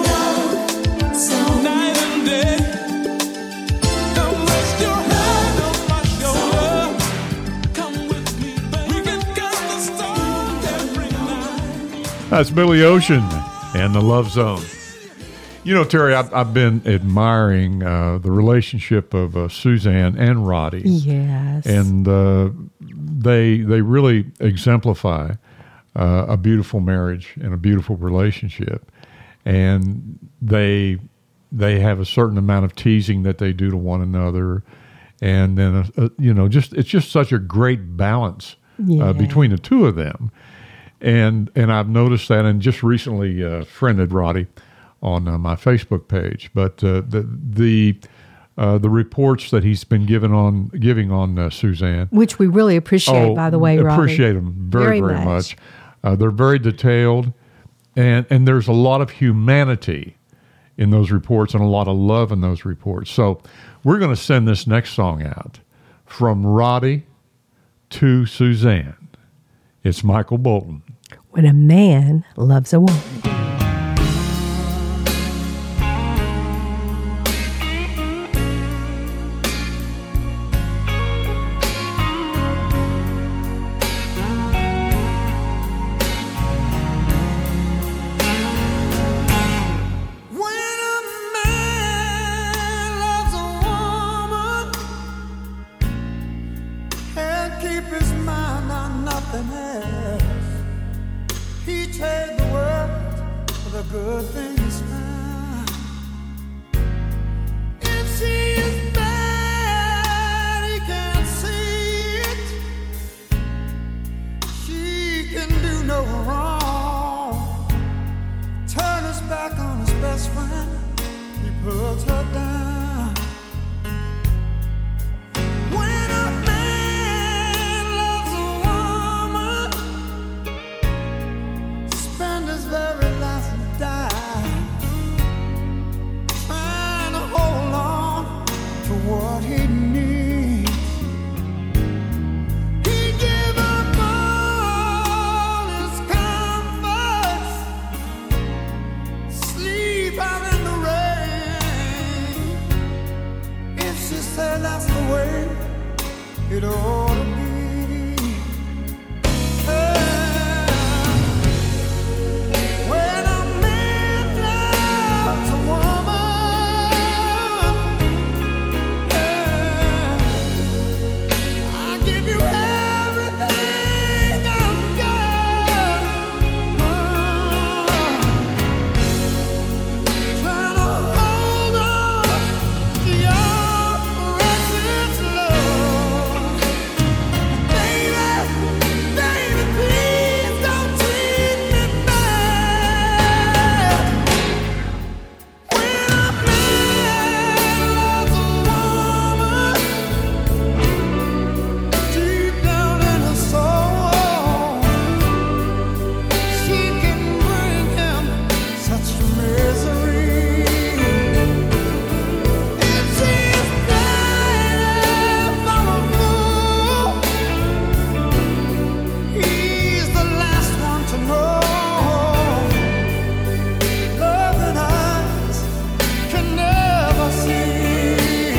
warm night and day. Come rest your head on my shoulder. Come with me, baby. We can count the stars every night. That's Billy Ocean and the Love Zone. You know, Terry, I've been admiring the relationship of Suzanne and Roddy. Yes. And they really exemplify a beautiful marriage and a beautiful relationship. And they have a certain amount of teasing that they do to one another, and then it's just such a great balance Yeah. between the two of them. And I've noticed that, and just recently friended Roddy on my Facebook page. But the reports that he's been giving on Suzanne, Which we really appreciate, by the way, Robbie. appreciate them very, very much. They're very detailed. And there's a lot of humanity in those reports and a lot of love in those reports. So we're going to send this next song out from Roddy to Suzanne. It's Michael Bolton. When a man loves a woman. When a man loves a woman, can't keep his mind on nothing else. He trade the world for the good things found. If she is bad, he can't see it. She can do no wrong. Turn his back on his best friend, he puts her down. When a man loves a woman, spend his very last dime trying to hold on to what he needs. He give up all his comforts, sleep out in the rain. If she said that's the way it ought to be. When a man loves a woman, I give you everything I've got. Trying to hold on to your precious love. Baby, baby, please don't treat me bad. When a man loves a woman, deep down in her soul, she can bring him such misery. If she's bad for a fool, he's the last one to know. Loving eyes can never see.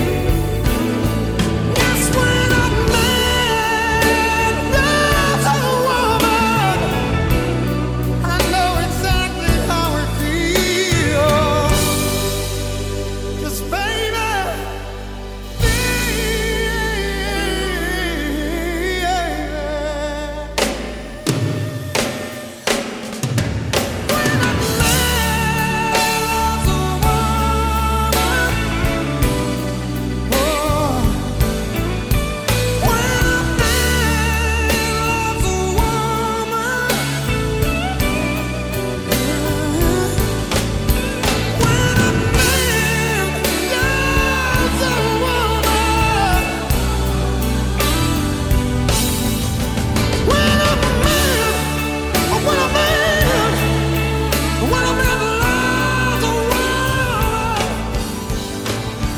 Yes, when a man loves a woman, I know exactly how it feels. 'Cause baby, when a man loves a woman, oh, when a man loves a woman, when a man loves a woman, when a man loves a woman.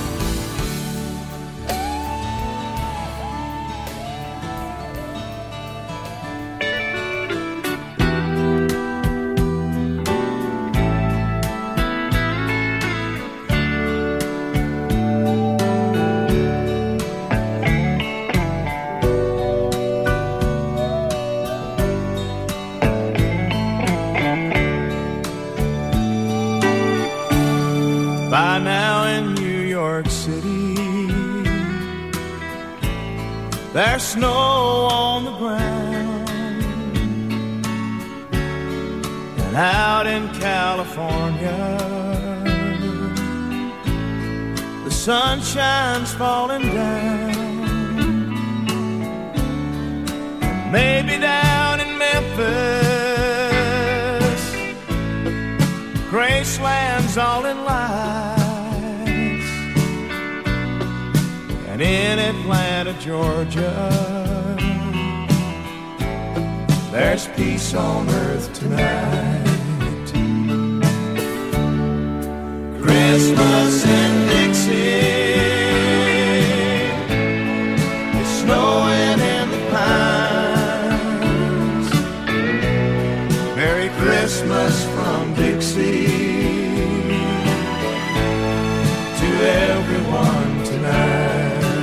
By now in New York City, there's snow on the ground, and out in California, the sunshine's falling down. Maybe down in Memphis, Graceland's all in lights, and in Atlanta, Georgia, there's peace on earth tonight. Christmas in Dixie. It's snowing in the pines. Merry Christmas from Dixie to everyone tonight.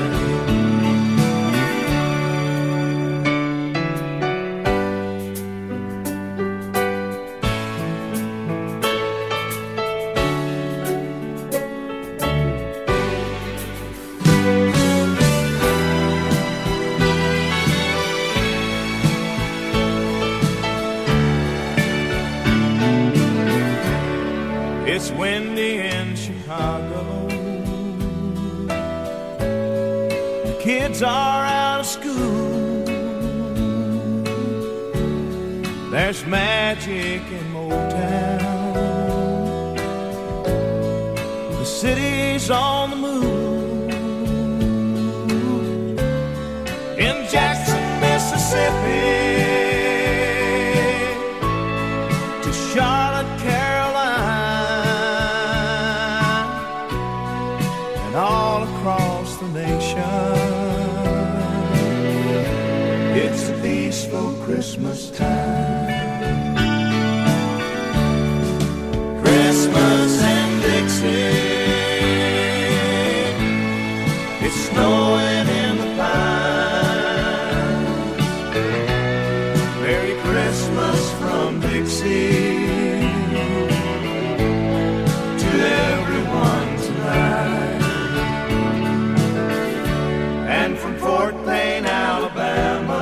It's windy in Chicago. The kids are out of school. There's magic in Motown. The city's on the move. In Jackson, Mississippi, to Charlotte, Carolina, and all across the nation. It's a peaceful Christmas time. Christmas in Dixie. It's snowing in the pines. Merry Christmas from Dixie to everyone tonight. And from Fort Payne, Alabama,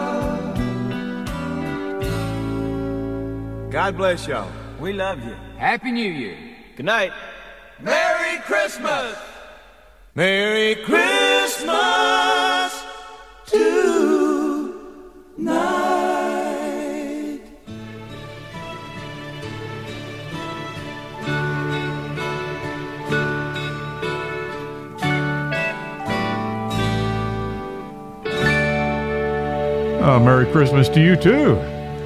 God bless y'all. We love you. Happy New Year. Good night. Merry Christmas. Merry Christmas tonight. Merry Christmas to you, too.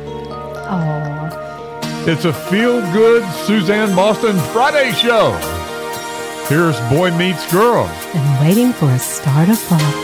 Oh, It's a feel-good Suzanne Boston Friday show. Here's Boy Meets Girl. and waiting for a start of fall.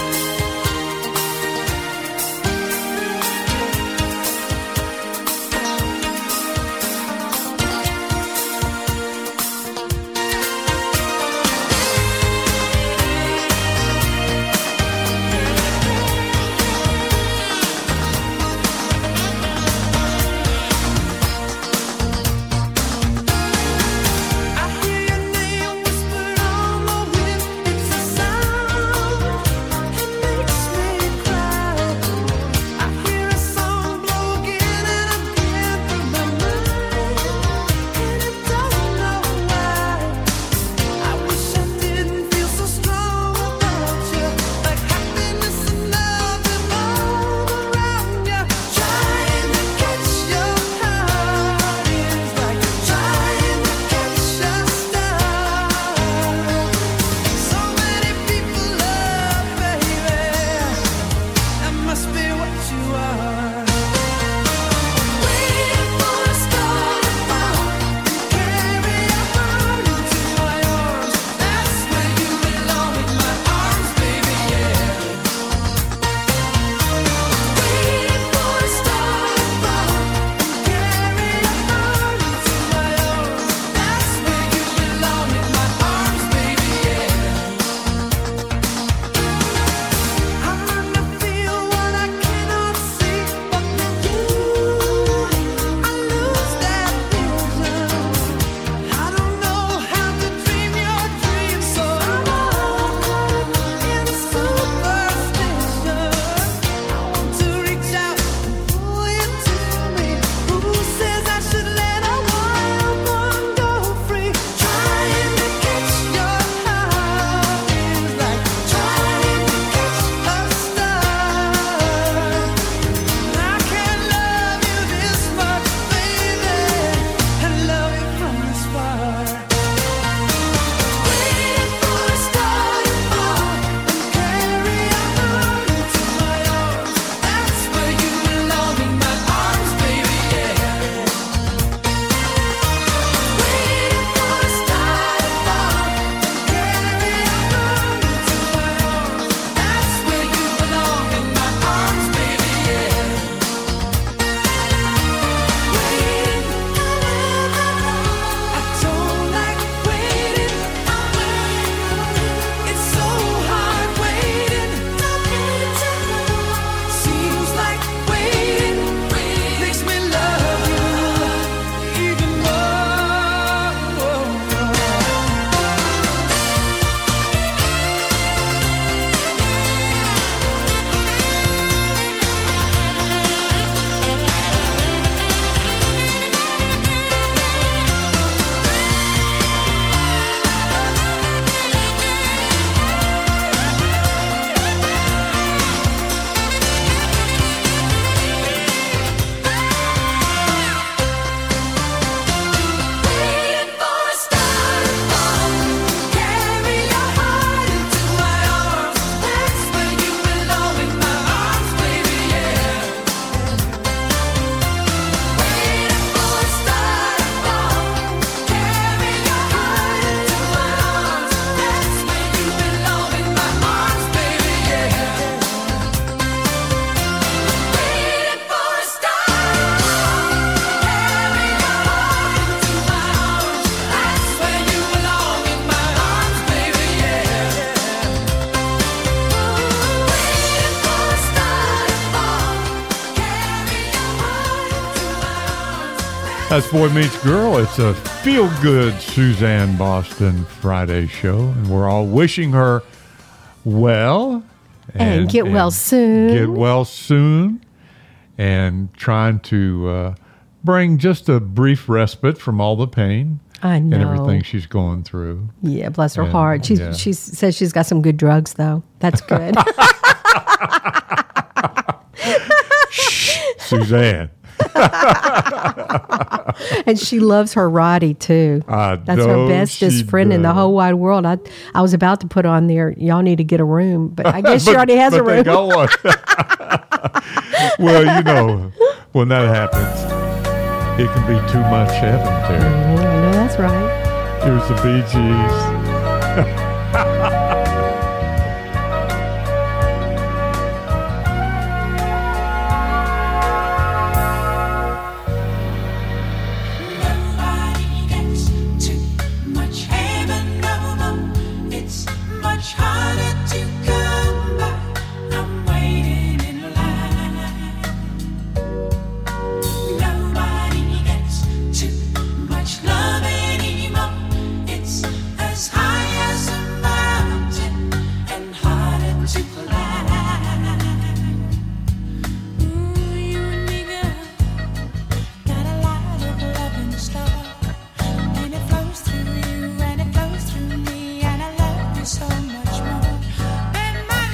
I hear your name whispered on the wind. It's a sound that makes me cry. I hear a song blow again and again through my mind, and I don't know why. I wish I didn't feel so strong about you, like happiness and love and all around you. Trying to catch your heart is like trying to catch a star. So many people love, baby. That must be what you are. Waiting for a star to fall and carry your heart into my arms. That's where you belong, in my arms, baby, yeah. Waiting for a star to fall and carry your heart into my arms. That's where you belong, in my arms, baby, yeah. I learned to feel what I cannot see, but That's Boy Meets Girl. It's a feel-good Suzanne Boston Friday show, and we're all wishing her well. And get well soon. Get well soon. And trying to bring just a brief respite from all the pain I know. and everything she's going through. Yeah, bless her And, heart. She yeah. says she's got some good drugs, though. That's good. Suzanne. And she loves her Roddy, too. That's her know bestest she friend in the does. whole wide world. I was about to put on there, y'all need to get a room, but I guess she But- already has a but they room. got one. Well, you know, when that happens, it can be too much heaven, Terry. I know that's right. Here's the Bee Gees. Nobody gets too much heaven no more. It's much harder to come by. I'm waiting in line. Nobody gets too much love anymore. It's as high as a mountain and harder to climb. Ooh, you and me, girl. Got a lot of love in store, and it flows through you, and it flows through me, and I love you so much more. And my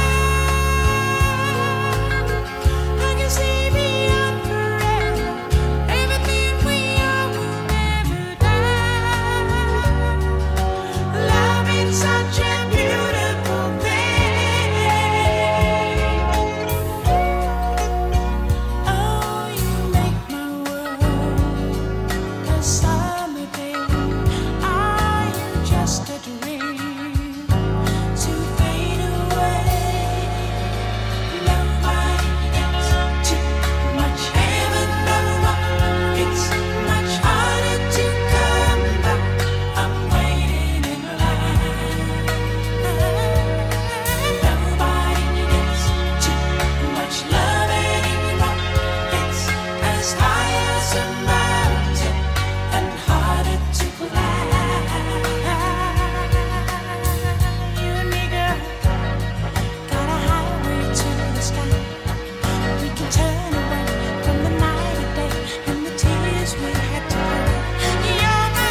love, I can see beyond forever. Everything we are will never die. Love is such a beautiful thing. Oh, you make my world a summer day. Are you just a dream to fade away? Nobody gets too much heaven no more. It's much harder to come by. I'm waiting in line. Nobody gets too much love anymore. It's as high as a mountain and harder to climb. You and me, girl, got a highway to the sky. We can turn away from the night and day and the tears we had to cry. You're my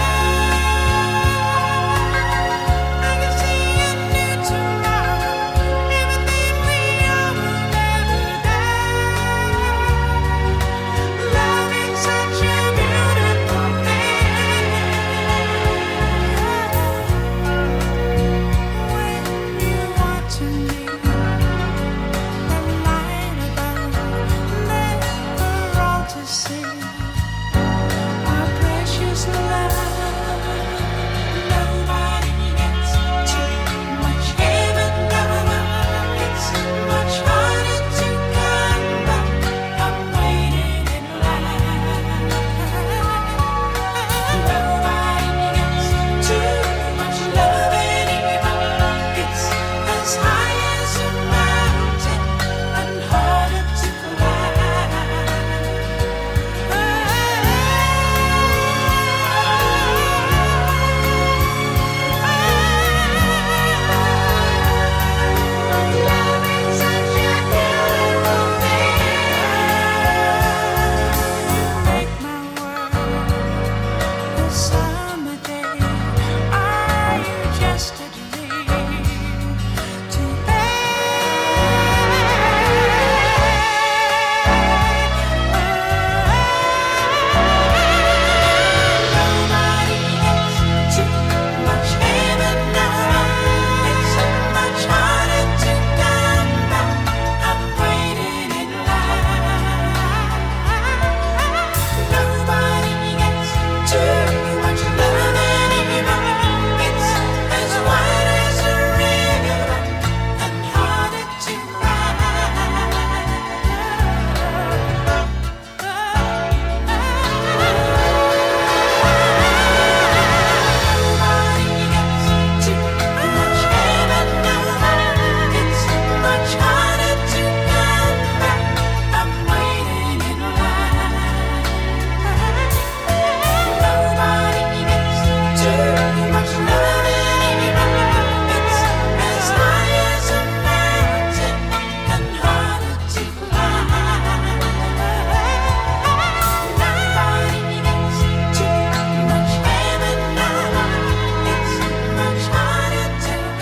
love. I can see a new tomorrow. Everything we are will never die. Love is such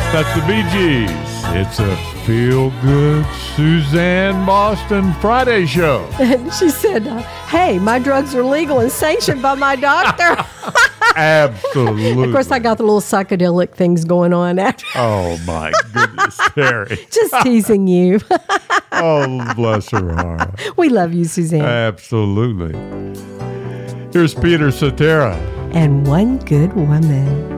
That's the Bee Gees. It's a feel-good Suzanne Boston Friday show. And she said, hey, my drugs are legal and sanctioned by my doctor. Absolutely. Of course, I got the little psychedelic things going on after. Oh, my goodness, Terry. Just teasing you. Oh, bless her heart. We love you, Suzanne. Absolutely. Here's Peter Cetera. And One Good Woman.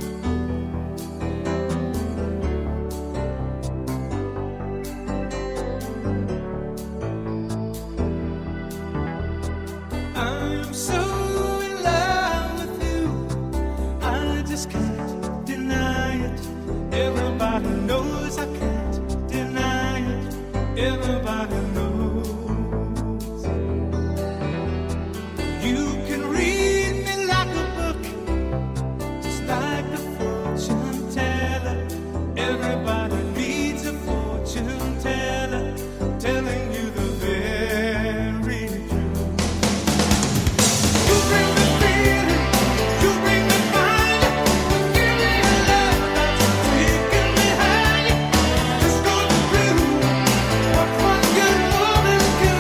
I'm so in love with you, I just can't deny it. Everybody knows I can't deny it. Everybody knows. You can read me like a book, just like a fortune teller. Everybody needs a fortune teller, telling you the very truth. You bring me feeling, you bring me fire, give me a love that's taking me higher. This goes through what one good woman can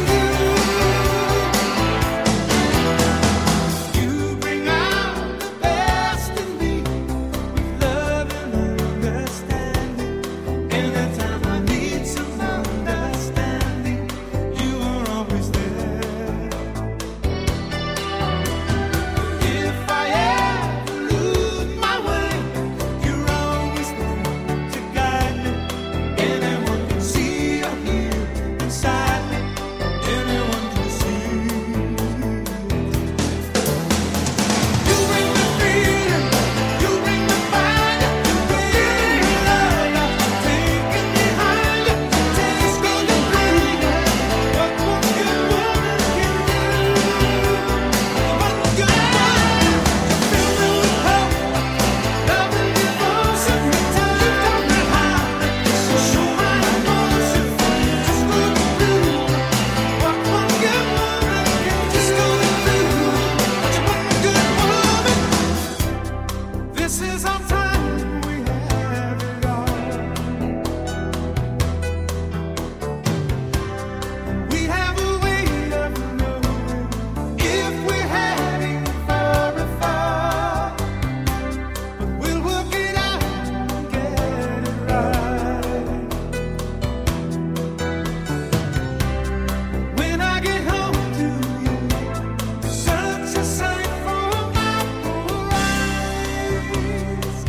do. You bring out the best in me with love and understanding. Anytime I need some understanding, you are always there. If I ever lose my way, you're always there to guide me. Anyone can see or hear inside me. Anyone can see. You bring me freedom, you bring me fire, you bring me love, taking me higher. Taste golden flavor, what one good woman can do. One good woman, you fill me with hope, love and devotion. You taught me how to show my emotion. Just go through what one good woman can do. Just go through what one good woman. This is our time, we have it all. We have a way of knowing if we're heading for a fall. But we'll work it out and get it right. When I get home to you, such a sight for my poor eyes.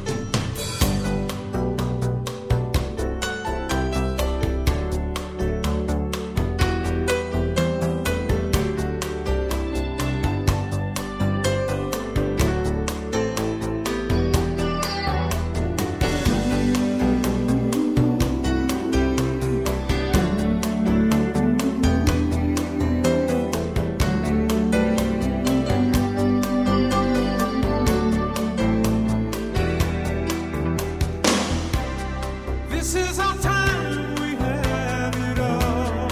This is our time, we have it all.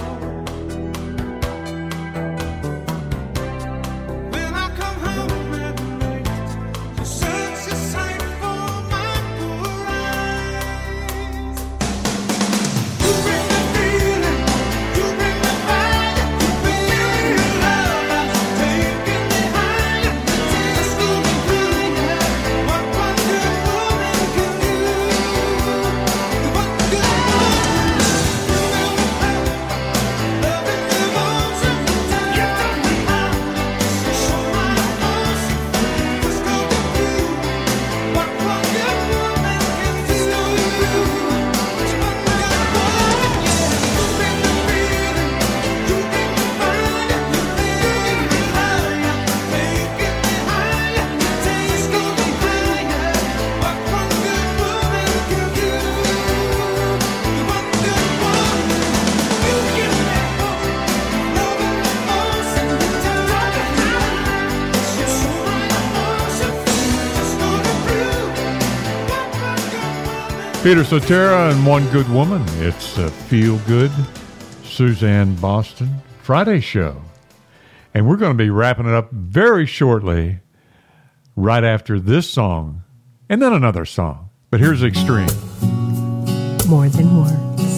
When I come home at night, you're such a sight for my poor eyes. You bring me feeling, you bring me fire, you bring me love that's taking me higher. Taste golden through what one good woman can do. One good woman, you fill me with love and devotion. You taught me how to show my emotion. Just go through what one good woman can do. Just go through what one good woman, yeah. You bring me feeling, you bring me fire, you bring me higher, taking me higher. Taste golden higher, what one good woman can do. One good woman, you give me hope, love and devotion. You taught me how to show my emotion. Just go through what one good woman. Peter Cetera and One Good Woman. It's a feel-good Suzanne Boston Friday show. And we're going to be wrapping it up very shortly, right after this song, and then another song. But here's Extreme. More than words.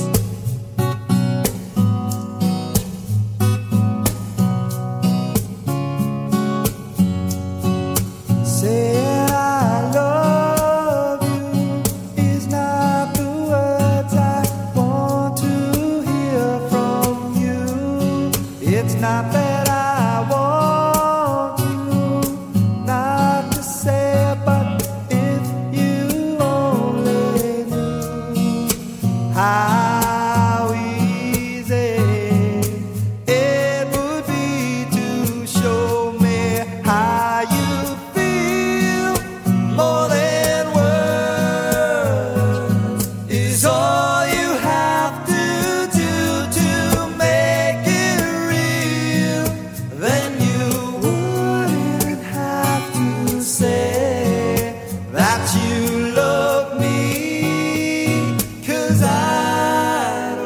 Say I love you is not the words I want to hear from you. It's not that I want you not to say it, but if you only knew how easy it would be to show me how you feel. More than words is all you have to do to make it real. Then you wouldn't have to say that you love me, 'cause I'd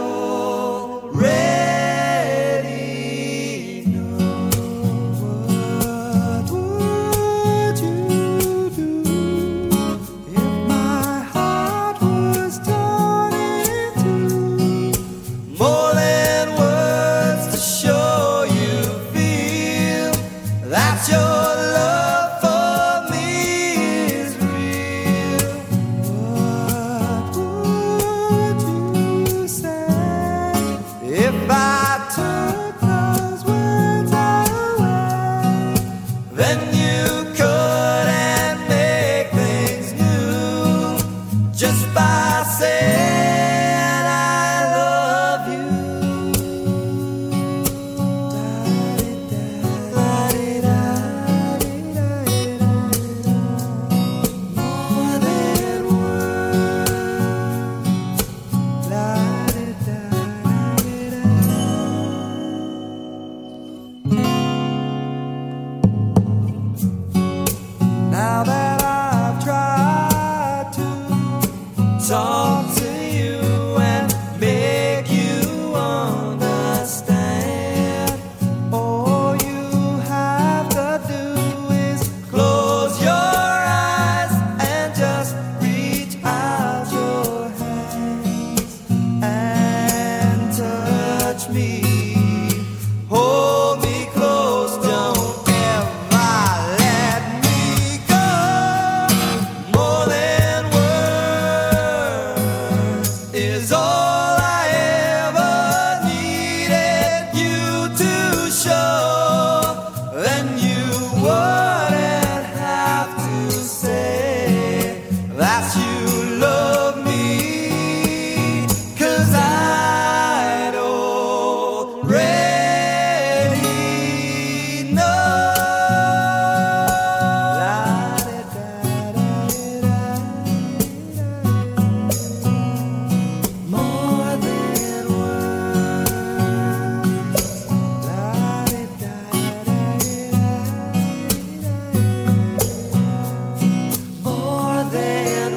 already know. What would you do if my heart was torn in two? More than words to show you feel that your love for me is real. What would you say if I took those words away? Then you couldn't make things new just by saying I love you. More than words. Now that I've tried to talk to you and make you understand, all you have to do is close your eyes and just reach out your hands and touch me. Hold me close, don't ever let me go. More than words is all I ever needed you to show. Then you wouldn't have to say that you love me, 'cause I'd already know. More than words. More than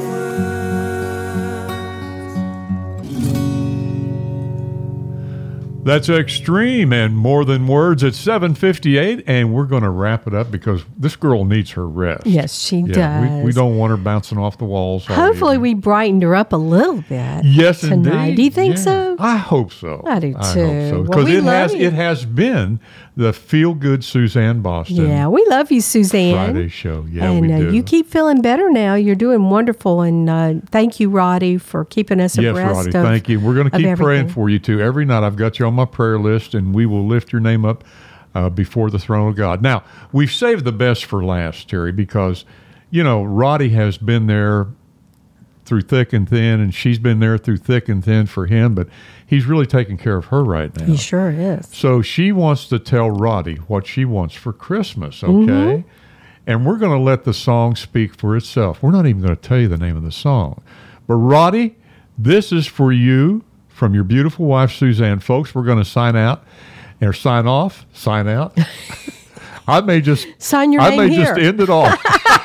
words. That's Extreme and More Than Words at 7:58, and we're going to wrap it up because this girl needs her rest. Yes, she does. We don't want her bouncing off the walls. all Hopefully, evening. we brightened her up a little bit. Yes, tonight. indeed. Do you think Yeah. so? I hope so. I do hope too. so. Well, Because we love you. it has been the Feel Good Suzanne Boston Yeah, we love you, Suzanne. Friday show. Yeah, and we do. you keep feeling better now. You're doing wonderful. And thank you, Roddy, for keeping us Yes, abreast Roddy, of thank you. We're going to of keep praying everything. for you too. Every night I've got you on my prayer list, and we will lift your name up before the throne of God. Now, we've saved the best for last, Terry, because, Roddy has been there through thick and thin, and she's been there through thick and thin for him, but he's really taking care of her right now. He sure is. So she wants to tell Roddy what she wants for Christmas, okay? Mm-hmm. And we're going to let the song speak for itself. We're not even going to tell you the name of the song. But Roddy, this is for you from your beautiful wife, Suzanne. Folks, we're going to sign out, or sign off, sign out. I may just Sign your I name may here. just end it off.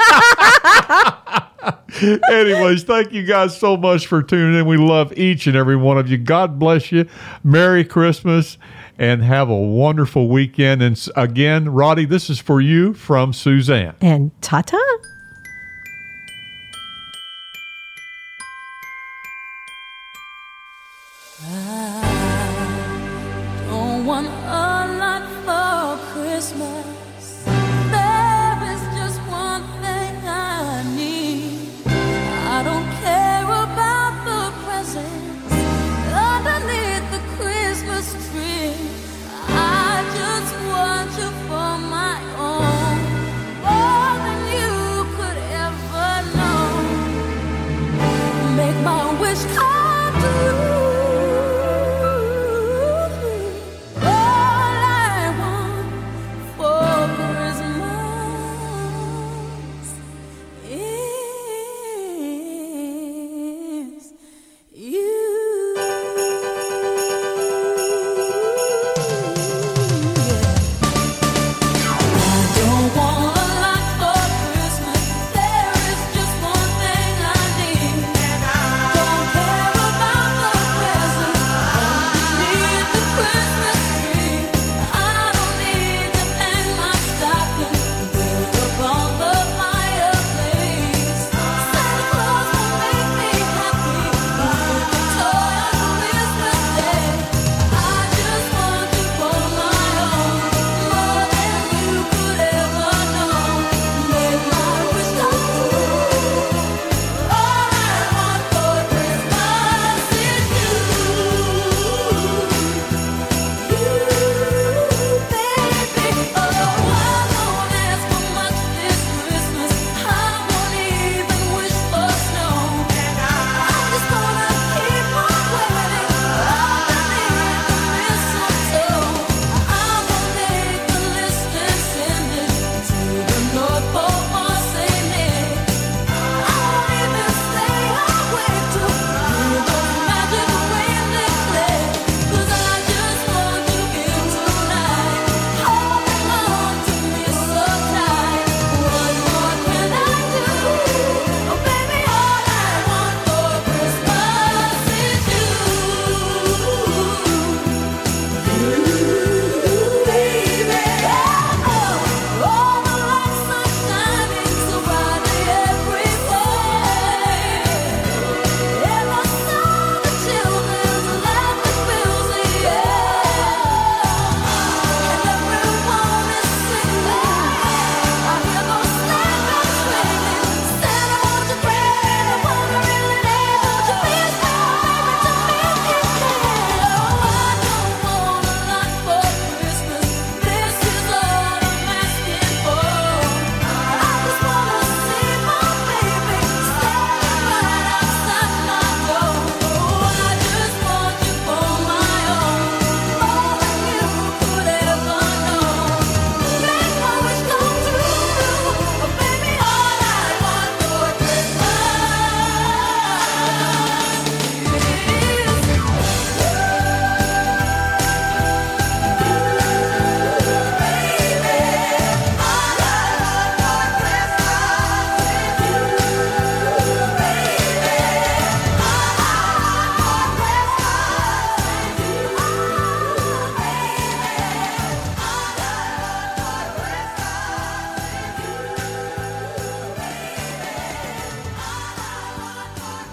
Anyways, thank you guys so much for tuning in. We love each and every one of you. God bless you. Merry Christmas and have a wonderful weekend. And again, Roddy, this is for you from Suzanne. And ta-ta. Christmas.